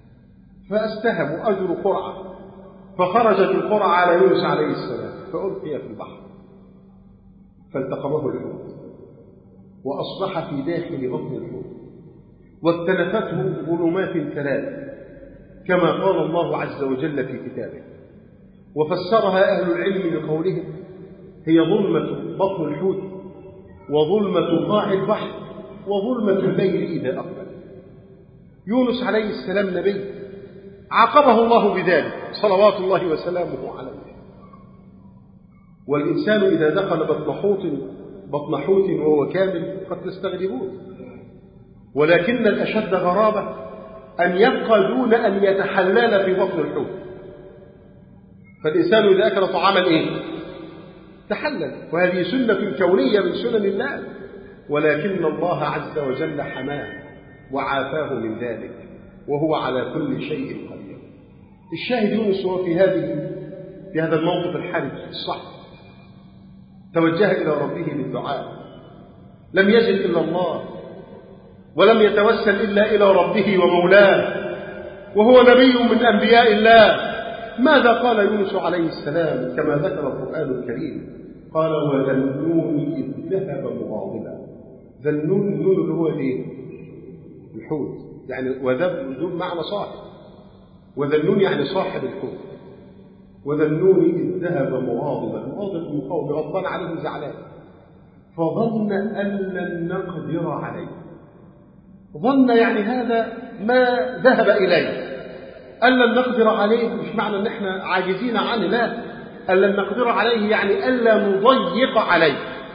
A: فاستهموا أجر قرعة، فخرجت القرعة على يونس عليه السلام فألقي في البحر فالتقمه الحوت وأصبح في داخل بطن الحوت واكتنفته ظلمات ثلاث كما قال الله عز وجل في كتابه، وفسرها أهل العلم بقولهم هي ظلمة بطن الحوت وظلمة قاع البحر وظلمة الليل إذا أقبل. يونس عليه السلام نبي عاقبه الله بذلك صلوات الله وسلامه عليه. والإنسان إذا دخل بطن حوت وهو كامل قد تستغربون، ولكن الأشد غرابة أن يبقى دون أن يتحلل في بطن الحوت. فالإنسان إذا أكل طعاما تحلل، وهذه سنة كونية من سنن الله، ولكن الله عز وجل حماه وعافاه من ذلك وهو على كل شيء قدير. الشاهد يونس هو في هذا الموقف الحرج الصعب توجه إلى ربه بالدعاء، لم يجد إلا الله ولم يتوسل إلا إلى ربه ومولاه، وهو نبي من أنبياء الله. ماذا قال يونس عليه السلام كما ذكر القرآن الكريم؟ قال وذا النون إذ ذهب مغاضبا. ذا النون اللي هو الحوت، يعني وذا معنى صاحب، وذا النون يعني صاحب الحوت. وذا النون إذ ذهب مغاضبا، مغاضب من قوم غضبان عليه زعلان، فظن أن لن نقدر عليه. ظن يعني هذا ما ذهب إليه، أن لن نقدر عليه مش معنى أن احنا عاجزين عنه، لا، أن لن نقدر عليه يعني ألا نضيق عليه،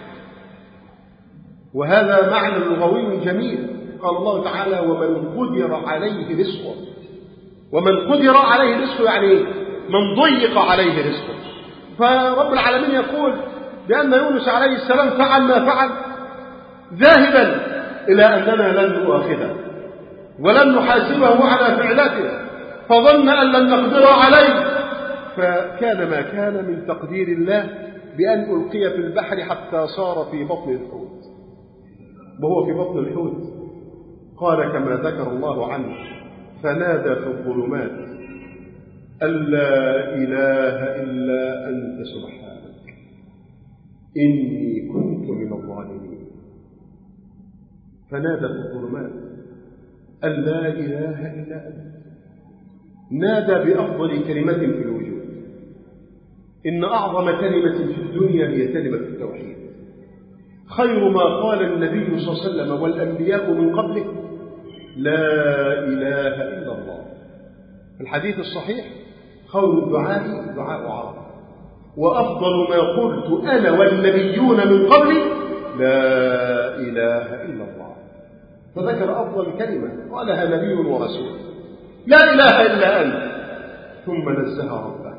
A: وهذا معنى لغوي جميل. قال الله تعالى ومن قدر عليه رزقه، ومن قدر عليه رزقه يعني من ضيق عليه رزقه. فرب العالمين يقول بأن يونس عليه السلام فعل ما فعل ذاهبا إلى أننا لن نؤاخذه ولن نحاسبه على فعلته، فظن أن لن نقدر عليه، فكان ما كان من تقدير الله بأن ألقي في البحر حتى صار في بطن الحوت. وهو في بطن الحوت قال كما ذكر الله عنه فنادى في الظلمات أن لا إله إلا أنت سبحانك إني كنت من الظالمين. فنادى في الظلمات أن لا إله إلا أنت، نادى بأفضل كلمة في الوجود. إن أعظم كلمة في الدنيا هي كلمة التوحيد، خير ما قال النبي صلى الله عليه وسلم والأنبياء من قبله لا إله إلا الله. الحديث الصحيح خير الدعاء دعاء عرفة، وأفضل ما قلت أنا والنبيون من قبلي لا إله إلا الله. فذكر أفضل كلمة قالها نبي ورسول، لا إله إلا أنت، ثم نزه ربه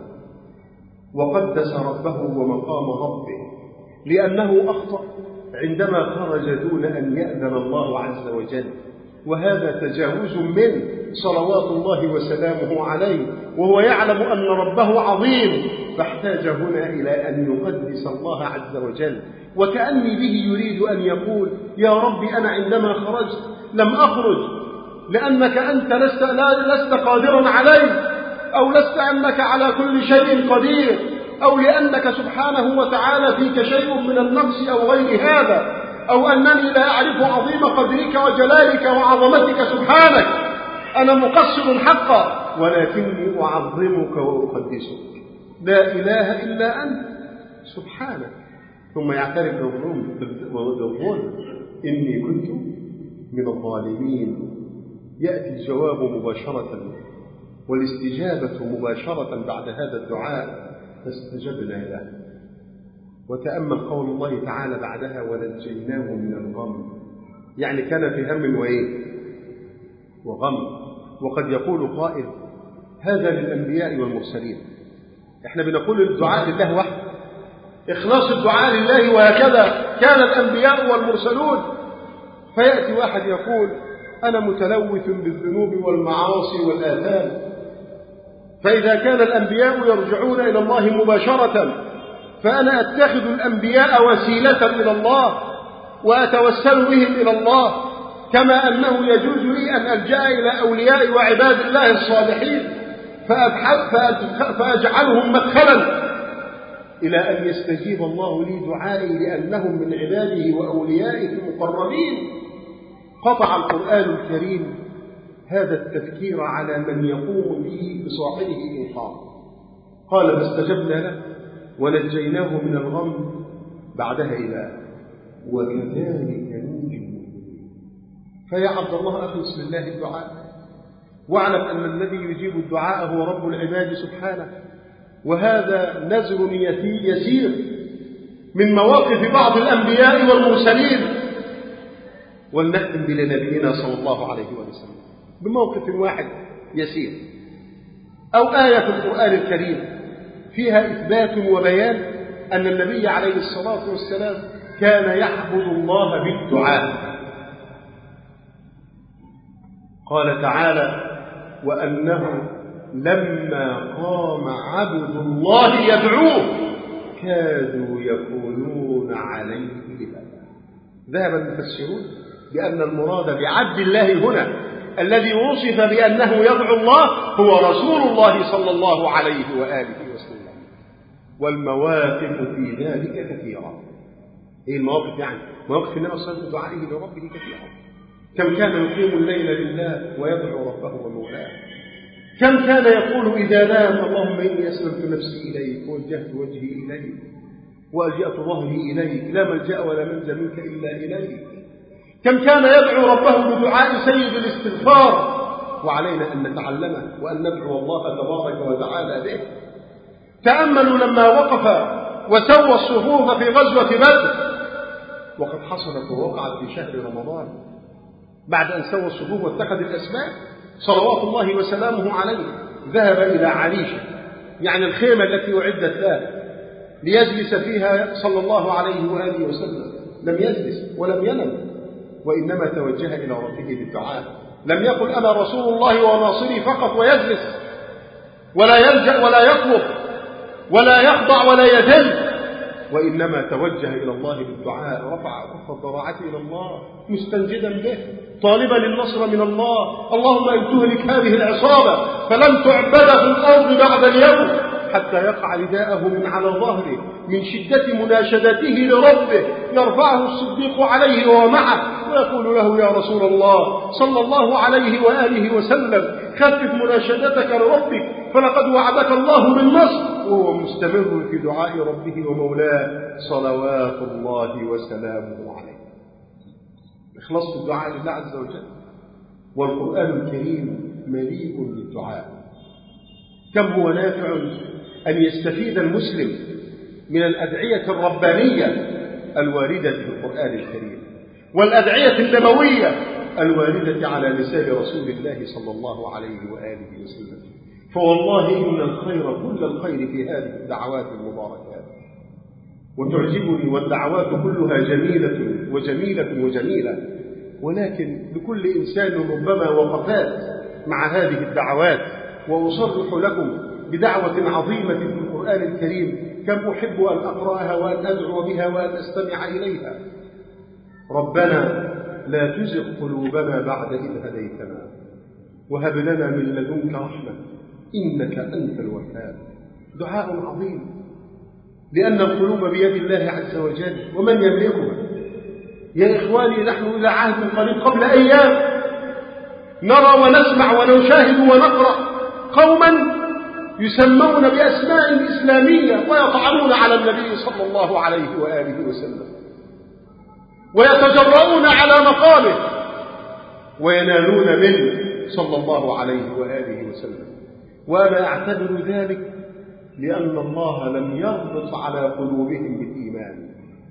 A: وقدس ربه ومقام ربه، لأنه أخطأ عندما خرج دون أن يأذن الله عز وجل، وهذا تجاوز منه صلوات الله وسلامه عليه، وهو يعلم أن ربه عظيم، فاحتاج هنا إلى أن يقدس الله عز وجل. وكأني به يريد أن يقول يا رب أنا عندما خرجت لم أخرج لأنك أنت لست قادرا علي، أو لست أنك على كل شيء قدير، أو لأنك سبحانه وتعالى فيك شيء من النقص أو غير هذا، أو أنني لا أعرف عظيم قدرك وجلالك وعظمتك سبحانك، أنا مقصر حقا، ولكني أعظمك وأقدسك، لا إله إلا أنت سبحانك. ثم يعترف بالظلم، إني كنت من الظالمين. يأتي الجواب مباشرة والاستجابة مباشرة بعد هذا الدعاء، فاستجبنا له. وتأمل قول الله تعالى بعدها ونجيناه من الغم، يعني كان في هم وغم. وقد يقول قائل هذا للأنبياء والمرسلين، احنا بنقول الدعاء لله وحده، إخلاص الدعاء لله، وهكذا كان الأنبياء والمرسلون. فيأتي واحد يقول أنا متلوث بالذنوب والمعاصي والآثام، فإذا كان الأنبياء يرجعون إلى الله مباشرة، فأنا أتخذ الأنبياء وسيلة إلى الله وأتوسل بهم إلى الله، كما أنه يجوز لي أن ألجأ إلى أولياء وعباد الله الصالحين فأجعلهم مدخلا إلى أن يستجيب الله لي دعائي، لأنهم من عباده وأوليائه المقربين. قطع القرآن الكريم هذا التفكير على من يقوم به بصاحبه إنقاذ. قال فاستجبنا له ونجيناه من الغم، بعدها إلى وكذلك ننجي المؤمنين. فيا عبد الله أخلص لله الدعاء، واعلم أن الذي يجيب الدعاء هو رب العباد سبحانه. وهذا نزل يسير من مواقف بعض الأنبياء والمرسلين. ولنختم بنبينا صلى الله عليه وسلم بموقف واحد يسير، أو آية في القرآن الكريم فيها إثبات وبيان أن النبي عليه الصلاة والسلام كان يعبد الله بالدعاء. قال تعالى وأنه لما قام عبد الله يدعوه كادوا يكونون عليه لبدا. ذهب المفسرون بأن المراد بعبد الله هنا الذي وصف بأنه يدعو الله هو رسول الله صلى الله عليه وآله وسلم. والمواقف في ذلك كثيرة. إيه المواقف يعني؟ مواقف النبي صلى الله عليه وسلم دعائه لربه كثيرة. كم كان يقيم الليل لله ويدعو ربه ومولاه، كم كان يقول إذا نام اللهم إني أسلمت نفسي إليك ووجهت وجهي إليك وألجأت ظهري إليك لا ملجأ ولا منجا منك إلا إليك. كم كان يدعو ربه بدعاء سيد الاستغفار، وعلينا أن نتعلمه وأن ندعو الله تبارك وتعالى به. تأملوا لما وقف وسوى الصفوف في غزوة بدر، وقد حصلت ووقعت في شهر رمضان، بعد أن سوى الصفوف واتخذ الأسباب صلوات الله وسلامه عليه، ذهب إلى عريشة، يعني الخيمة التي أعدت له ليجلس فيها صلى الله عليه وآله وسلم. لم يجلس ولم ينم، وإنما توجه إلى ربه بالدعاء. لم يقل أنا رسول الله وناصري فقط ويجلس، ولا يلجأ ولا يطلب ولا يخضع ولا يذل، وإنما توجه إلى الله بالدعاء، رفع كف ذراعته إلى الله مستنجدا به، طالبا النصر من الله. اللهم إن تهلك هذه العصابة فلن تعبد في الأرض بعد اليوم، حتى يقع رداءه من على ظهره من شدة مناشدته لربه. يرفعه الصديق عليه وهو معه ويقول له يا رسول الله صلى الله عليه وآله وسلم خفف مناشدتك لربك، فلقد وعدك الله بالنصر. وهو مستمر في دعاء ربه ومولاه صلوات الله وسلامه عليه. إخلاص في الدعاء لله عز وجل. والقرآن الكريم مليء بالدعاء. كم هو نافع أن يستفيد المسلم من الأدعية الربانية الواردة في القرآن الكريم والأدعية النبوية الواردة على لسان رسول الله صلى الله عليه وآله وسلم. فوالله إن الخير كل الخير في هذه الدعوات المباركات، وتعجبني والدعوات كلها جميلة، ولكن لكل إنسان ربما وقفات مع هذه الدعوات. وأصرح لكم بدعوة عظيمة في القرآن الكريم كم أحب أن أقرأها وأن أدعو بها وأن أستمع إليها. ربنا لا تزغ قلوبنا بعد إذ هديتنا وهب لنا من لدنك رحمة إنك أنت الوهاب. دعاء عظيم، لأن القلوب بيد الله عز وجل ومن يملكها. يا إخواني، نحن إلى عهد قريب قبل أيام نرى ونسمع ونشاهد ونقرأ قوما يسمون بأسماء إسلامية ويطعنون على النبي صلى الله عليه وآله وسلم ويتجرؤون على مقامه وينالون منه صلى الله عليه وآله وسلم. وأنا أعتبر ذلك لأن الله لم يربط على قلوبهم بالإيمان،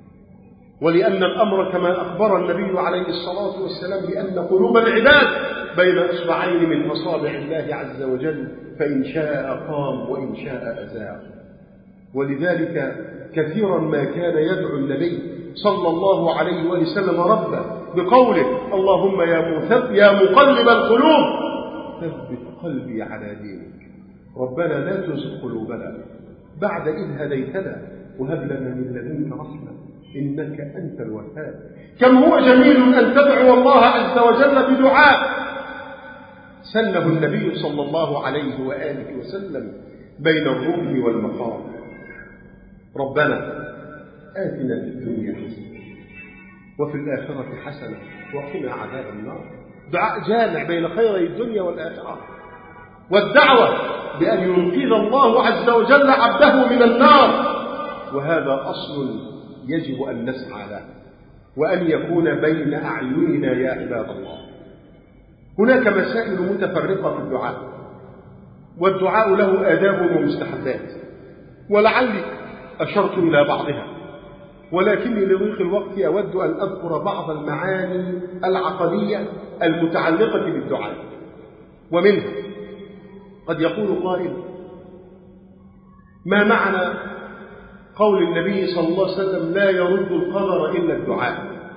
A: ولأن الأمر كما أخبر النبي عليه الصلاة والسلام بأن قلوب العباد بين إصبعين من أصابع الله عز وجل، فإن شاء أقام وإن شاء أزاغ. ولذلك كثيرا ما كان يدعو النبي صلى الله عليه وسلم ربه بقوله اللهم يا مقلب القلوب ثبت قلبي على دينك. ربنا لا تزغ قلوبنا بعد إذ هديتنا وهب لنا من لدنك رحمة إنك أنت الوهاب. كم هو جميل أن تدعو الله عز وجل بدعاء سنه النبي صلى الله عليه وآله وسلم بين الركن والمقام. ربنا آتنا في الدنيا حسنة وفي الآخرة حسنة وقنا عذاب النار. دعاء جامع بين خيري الدنيا والآخرة، والدعوة بأن ينقذ الله عز وجل عبده من النار، وهذا أصل يجب أن نسعى له وأن يكون بين أعيننا يا عباد الله. هناك مسائل متفرقة في الدعاء، والدعاء له آداب ومستحبات، ولعلي أشرت إلى بعضها، ولكني لضيق الوقت أود أن أذكر بعض المعاني العقدية المتعلقة بالدعاء. ومنها قد يقول قائل: ما معنى قول النبي صلى الله عليه وسلم لا يرد القدر إلا الدعاء؟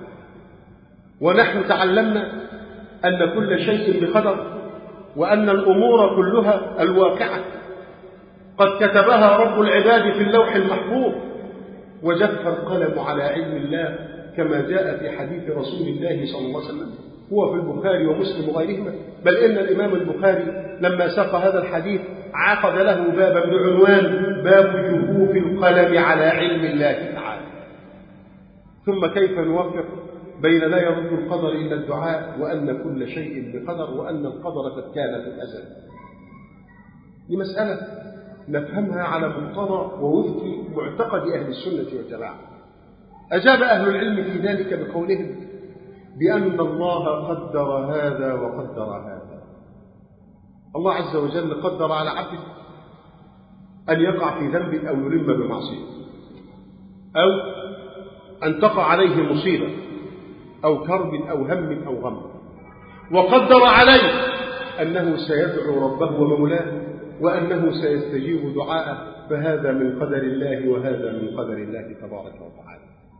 A: ونحن تعلمنا أن كل شيء بقدر، وأن الأمور كلها الواقعة قد كتبها رب العباد في اللوح المحفوظ، وجف القلم على علم الله كما جاء في حديث رسول الله صلى الله عليه وسلم، هو في البخاري ومسلم وغيرهما. بل إن الإمام البخاري لما ساق هذا الحديث عقد له بابا بعنوان باب جفوف القلم على علم الله تعالى. ثم كيف نوفق بين لا يرد القدر إلا الدعاء وأن كل شيء بقدر وأن القدر قد كان في الأزل؟ دي مسألة نفهمها على مقتضى ووفق معتقد أهل السنة والجماعة. أجاب أهل العلم في ذلك بقولهم بأن الله قدر هذا وقدر هذا. الله عز وجل قدر على عبده أن يقع في ذنب أو يلم بمعصية، أو أن تقع عليه مصيبة أو كرب أو هم أو غم، وقدر عليه أنه سيدعو ربه ومولاه وأنه سيستجيب دعاءه، فهذا من قدر الله وهذا من قدر الله تبارك وتعالى.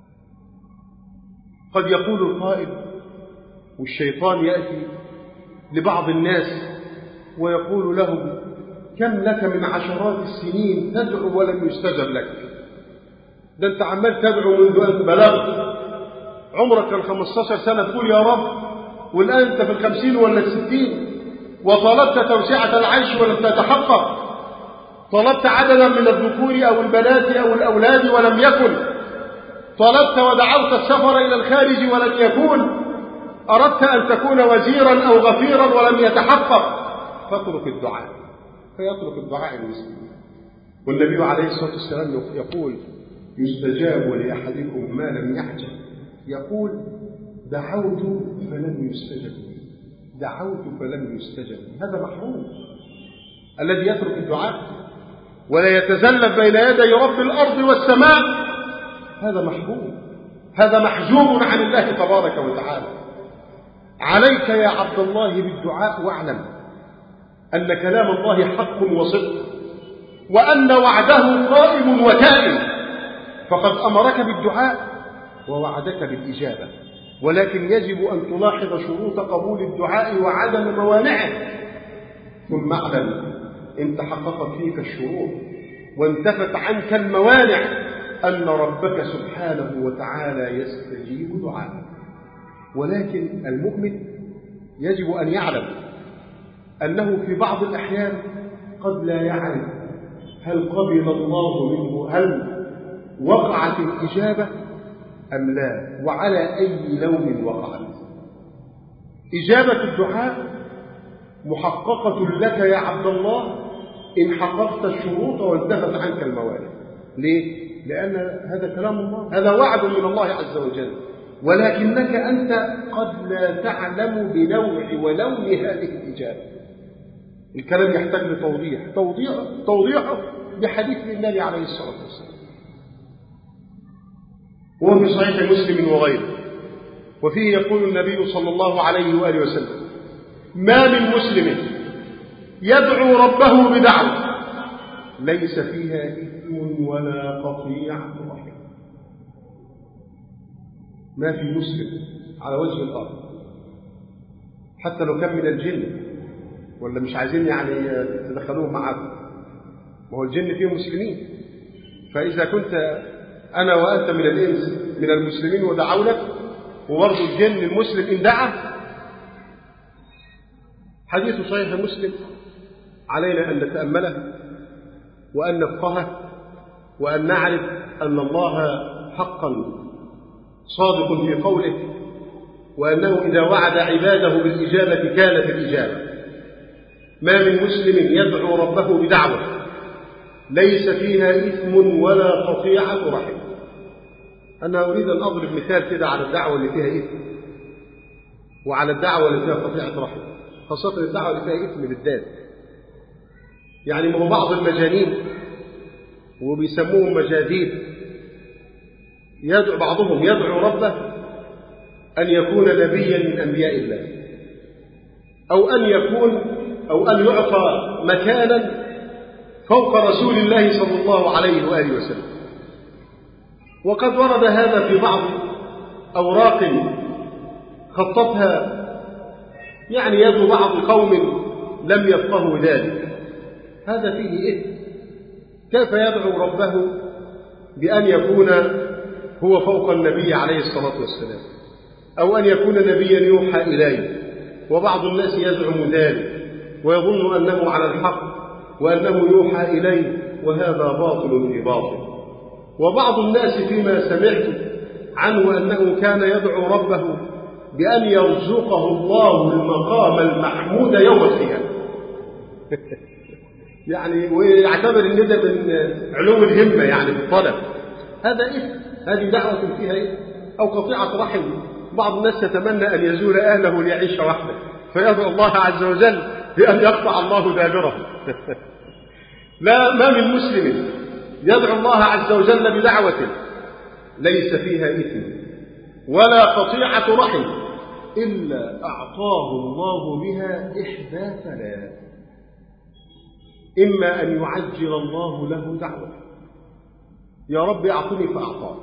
A: قد يقول القائل، والشيطان يأتي لبعض الناس ويقول لهم: كم لك من عشرات السنين تدعو ولم يستجب لك؟ ده أنت عمال تدعو منذ أن بلغت عمرك 15 سنة تقول يا رب، والآن أنت في 50 ولا 60، وطلبت توسعة العيش ولم تتحقق، طلبت عددا من الذكور أو البنات أو الأولاد ولم يكن، طلبت ودعوت السفر إلى الخارج ولم يكون، أردت أن تكون وزيرا أو غفيرا ولم يتحقق، فاترك الدعاء. فيترك الدعاء المسلم والنبي عليه الصلاة والسلام يقول يستجاب لأحدكم ما لم يحجب، يقول دعوت فلم يستجب لي، دعوت فلم يستجب لي. هذا محروم الذي يترك الدعاء ولا يتزلف بين يدي رب الأرض والسماء، هذا محروم، هذا محجوب عن الله تبارك وتعالى. عليك يا عبد الله بالدعاء، واعلم أن كلام الله حق وصدق، وأن وعده قائم وكائن، فقد أمرك بالدعاء ووعدك بالإجابة، ولكن يجب أن تلاحظ شروط قبول الدعاء وعدم موانعه. ثم اعلم إن تحققت فيك الشروط وانتفت عنك الموانع أن ربك سبحانه وتعالى يستجيب دعاءك. ولكن المؤمن يجب أن يعلم أنه في بعض الأحيان قد لا يعرف هل قبل الله منه، هل وقعت الإجابة أم لا، وعلى أي لون وقعت. إجابة الدعاء محققة لك يا عبد الله إن حققت الشروط وانتفت عنك الموانع. ليه؟ لأن هذا كلام الله، هذا وعد من الله عز وجل، ولكنك أنت قد لا تعلم بنوع ولون هذه الإجابة. الكلام يحتاج لتوضيحه بحديث النبي عليه الصلاة والسلام، وهو في صحيح مسلم وغيره، وفيه يقول النبي صلى الله عليه وآله وسلم: ما من مسلم يدعو ربه بدعوة ليس فيها إثم ولا قطيعة رحم. ما في مسلم على وجه الأرض حتى لو كان من الجن، ولا مش عايزين يعني تدخلوه معاكم، وهو الجن فيه مسلمين، فإذا كنت أنا وأنت من الإنس من المسلمين ودعونك، وبرضه الجن المسلم إن دعا. حديث صحيح مسلم علينا أن نتأمله وأن نفقهه وأن نعرف أن الله حقا صادق في قوله، وأنه إذا وعد عباده بالإجابة كانت الإجابة. ما من مسلم يدعو ربه بدعوة ليس فيها إثم ولا قطيعة رحم. أنا أريد أن أضرب مثال كده على الدعوة اللي فيها إثم وعلى الدعوة اللي فيها قطيعة رحم، خاصة الدعوة اللي فيها إثم بالذات. يعني ما هو بعض المجانين وبيسموهم مجاذيب بعضهم يدعو ربه أن يكون نبيا من أنبياء الله، أو أن يعطى مكانا فوق رسول الله صلى الله عليه وآله وسلم. وقد ورد هذا في بعض أوراق خطتها يعني يد بعض قوم لم يفقهوا ذلك. هذا فيه إثم. كيف يدعو ربه بأن يكون هو فوق النبي عليه الصلاة والسلام، أو أن يكون نبيا يوحى إليه؟ وبعض الناس يزعم ذلك ويظن أنه على الحق وأنه يوحى إليه، وهذا باطل في باطل. وبعض الناس فيما سمعت عنه أنه كان يدعو ربه بأن يرزقه الله المقام المحمود يوم القيامة يعني ويعتبر ان ده من علو الهمة يعني بالطلب. هذا إثم، هذه دعوة فيها إثم أو قطيعة رحم. بعض الناس يتمنى أن يزول أهله ليعيش وحده، فيدعو الله عز وجل بأن يقطع الله دابره لا، ما من مسلم يدعو الله عز وجل بدعوة ليس فيها إثم ولا قطيعة رحم إلا أعطاه الله بها إحدى ثلاث: إما أن يعجل الله له دعوة، يا رب أعطني فأعطاه،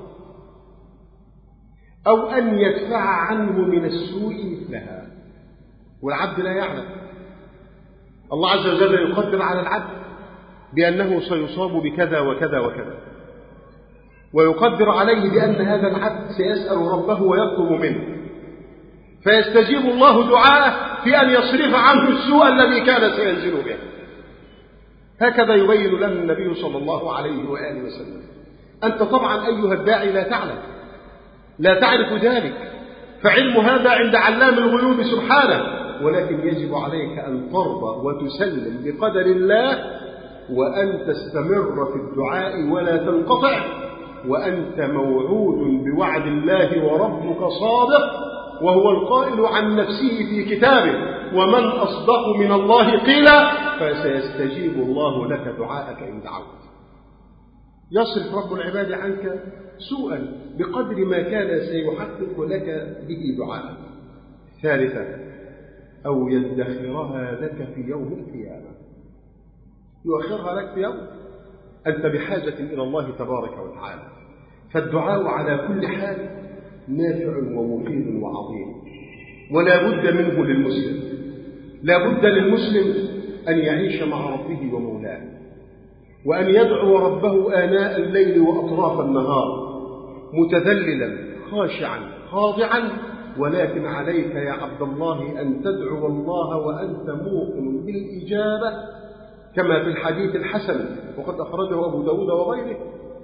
A: أو أن يدفع عنه من السوء مثلها، والعبد لا يعلم. الله عز وجل يقدر على العبد بأنه سيصاب بكذا وكذا وكذا، ويقدر عليه بأن هذا العبد سيسأل ربه ويطلب منه، فيستجيب الله دعاءه في أن يصرف عنه السوء الذي كان سينزل به. هكذا يبين لنا النبي صلى الله عليه وآله وسلم. أنت طبعا أيها الداعي لا تعرف ذلك، فعلم هذا عند علام الغيوب سبحانه، ولكن يجب عليك أن ترضى وتسلم بقدر الله وأن تستمر في الدعاء ولا تنقطع، وأنت موعود بوعد الله وربك صادق، وهو القائل عن نفسه في كتابه: ومن أصدق من الله قيلا، فسيستجيب الله لك دعاءك إن دعوت. يصرف رب العباد عنك سوءا بقدر ما كان سيحقق لك به دعاءك. ثالثا: أو يدخرها لك في يوم القيامة، يؤخرها لك في يوم أنت بحاجة إلى الله تبارك وتعالى. فالدعاء على كل حال نافع ومفيد وعظيم، ولا بد منه للمسلم. لا بد للمسلم أن يعيش مع ربه ومولاه، وأن يدعو ربه آناء الليل وأطراف النهار، متذللا خاشعا خاضعا. ولكن عليك يا عبد الله أن تدعو الله وأنت موقن بالإجابة، كما في الحديث الحسن وقد أخرجه أبو داود وغيره،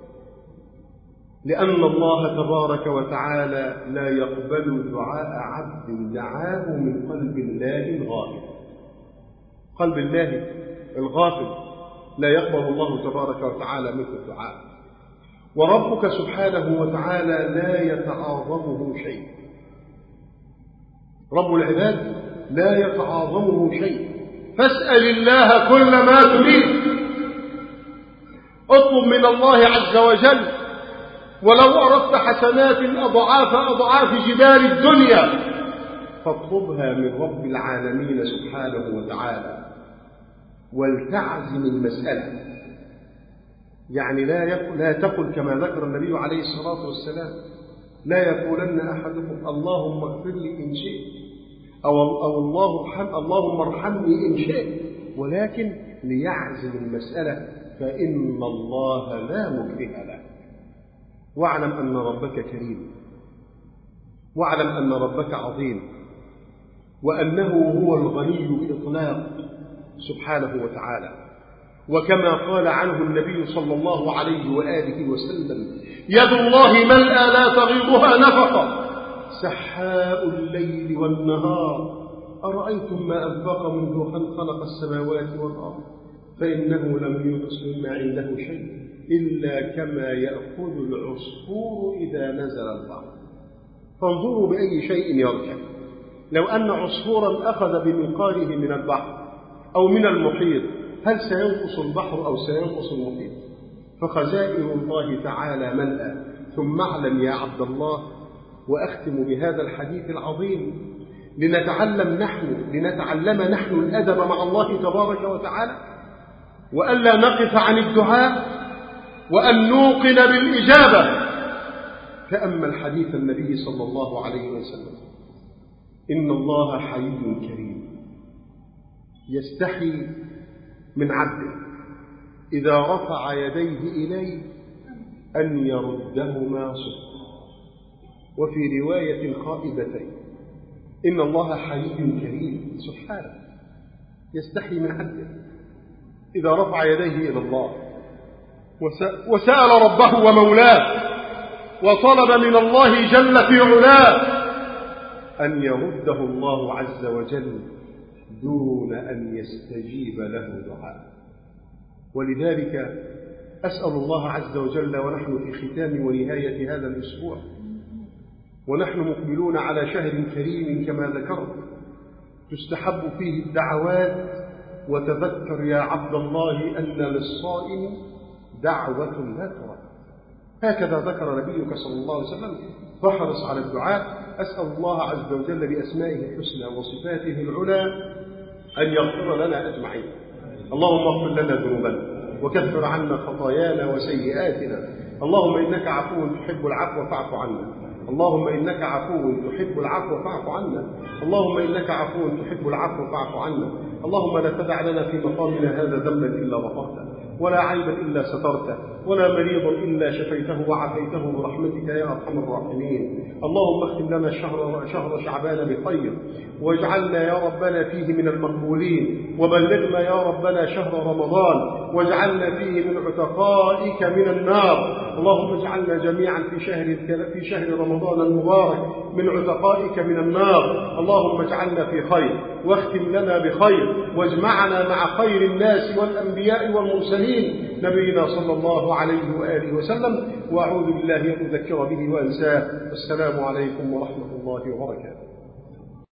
A: لأن الله تبارك وتعالى لا يقبل دعاء عبد دعاه من قلب الله الغافل. قلب الله الغافل لا يقبل الله تبارك وتعالى مثل الدعاء. وربك سبحانه وتعالى لا يتعاظمه شيء، رب العباد لا يتعاظمه شيء. فاسأل الله كل ما تريد، اطلب من الله عز وجل، ولو أردت حسنات أضعاف جبال الدنيا فاطلبها من رب العالمين سبحانه وتعالى، ولتعزم المسألة. يعني لا تقل كما ذكر النبي عليه الصلاة والسلام: لا يقولن أحدكم اللهم اغفر لي إن شئت، أو اللهم ارحمني إن شئت، ولكن ليعزم المسألة، فإن الله لا مكره له. واعلم أن ربك كريم، واعلم أن ربك عظيم، وأنه هو الغني بإطلاق سبحانه وتعالى. وكما قال عنه النبي صلى الله عليه وآله وسلم: يد الله ملأى لا تغيضها نفقة، سحاء الليل والنهار، أرأيتم ما أنفق منذ خلق السماوات والأرض، فإنه لم ينقص مما عنده شيء إلا كما يأخذ العصفور إذا نزل البحر. فانظروا بأي شيء يرجع. لو أن عصفورا أخذ بمنقاره من البحر أو من المحيط، هل سينقص البحر أو سينقص المحيط؟ فخزائن الله تعالى ملأى. ثم اعلم يا عبد الله، وأختم بهذا الحديث العظيم، لنتعلم نحن الأدب مع الله تبارك وتعالى، وألا نقف عن الدعاء، وأن نوقن بالإجابة. تأمل حديث النبي صلى الله عليه وسلم: إن الله حي كريم يستحي من عبده إذا رفع يديه إليه أن يردهما صفرا، وفي رواية خائبتين: إن الله حي كريم سبحانه يستحي من عبده إذا رفع يديه إلى الله وسأل ربه ومولاه وطلب من الله جل في علاه أن يرده الله عز وجل دون أن يستجيب له دعاء. ولذلك أسأل الله عز وجل، ونحن في ختام ونهاية هذا الأسبوع، ونحن مقبلون على شهر كريم كما ذكرت تستحب فيه الدعوات، وتذكر يا عبد الله أن للصائم دعوة لا ترد. هكذا ذكر نبيك صلى الله عليه وسلم: فاحرص على الدعاء. أسأل الله عز وجل بأسمائه الحسنى وصفاته العلى أن يغفر لنا أجمعين. اللهم اغفر لنا ذنوبنا وكفر عنا خطايانا وسيئاتنا. اللهم إنك عفو تحب العفو فاعف عنا. اللهم إنك عفو تحب العفو فاعف عنا. اللهم إنك عفو تحب العفو فاعف عنا. اللهم لا تدع لنا في مقامنا هذا ذنبا إلا غفرته، ولا عيبا إلا سترته، ولا مريضا إلا شفيته وعافيته برحمتك يا أرحم الراحمين. اللهم اختم لنا شهر شعبان بخير، واجعلنا يا ربنا فيه من المقبولين، وبلغنا يا ربنا شهر رمضان، واجعلنا فيه من عتقائك من النار. اللهم اجعلنا جميعا في شهر رمضان المبارك من عتقائك من النار. اللهم اجعلنا في خير، واختم لنا بخير، واجمعنا مع خير الناس والأنبياء والمرسلين نبينا صلى الله عليه وآله وسلم. وأعوذ بالله أن أذكر به وأنساه. السلام عليكم ورحمة الله وبركاته.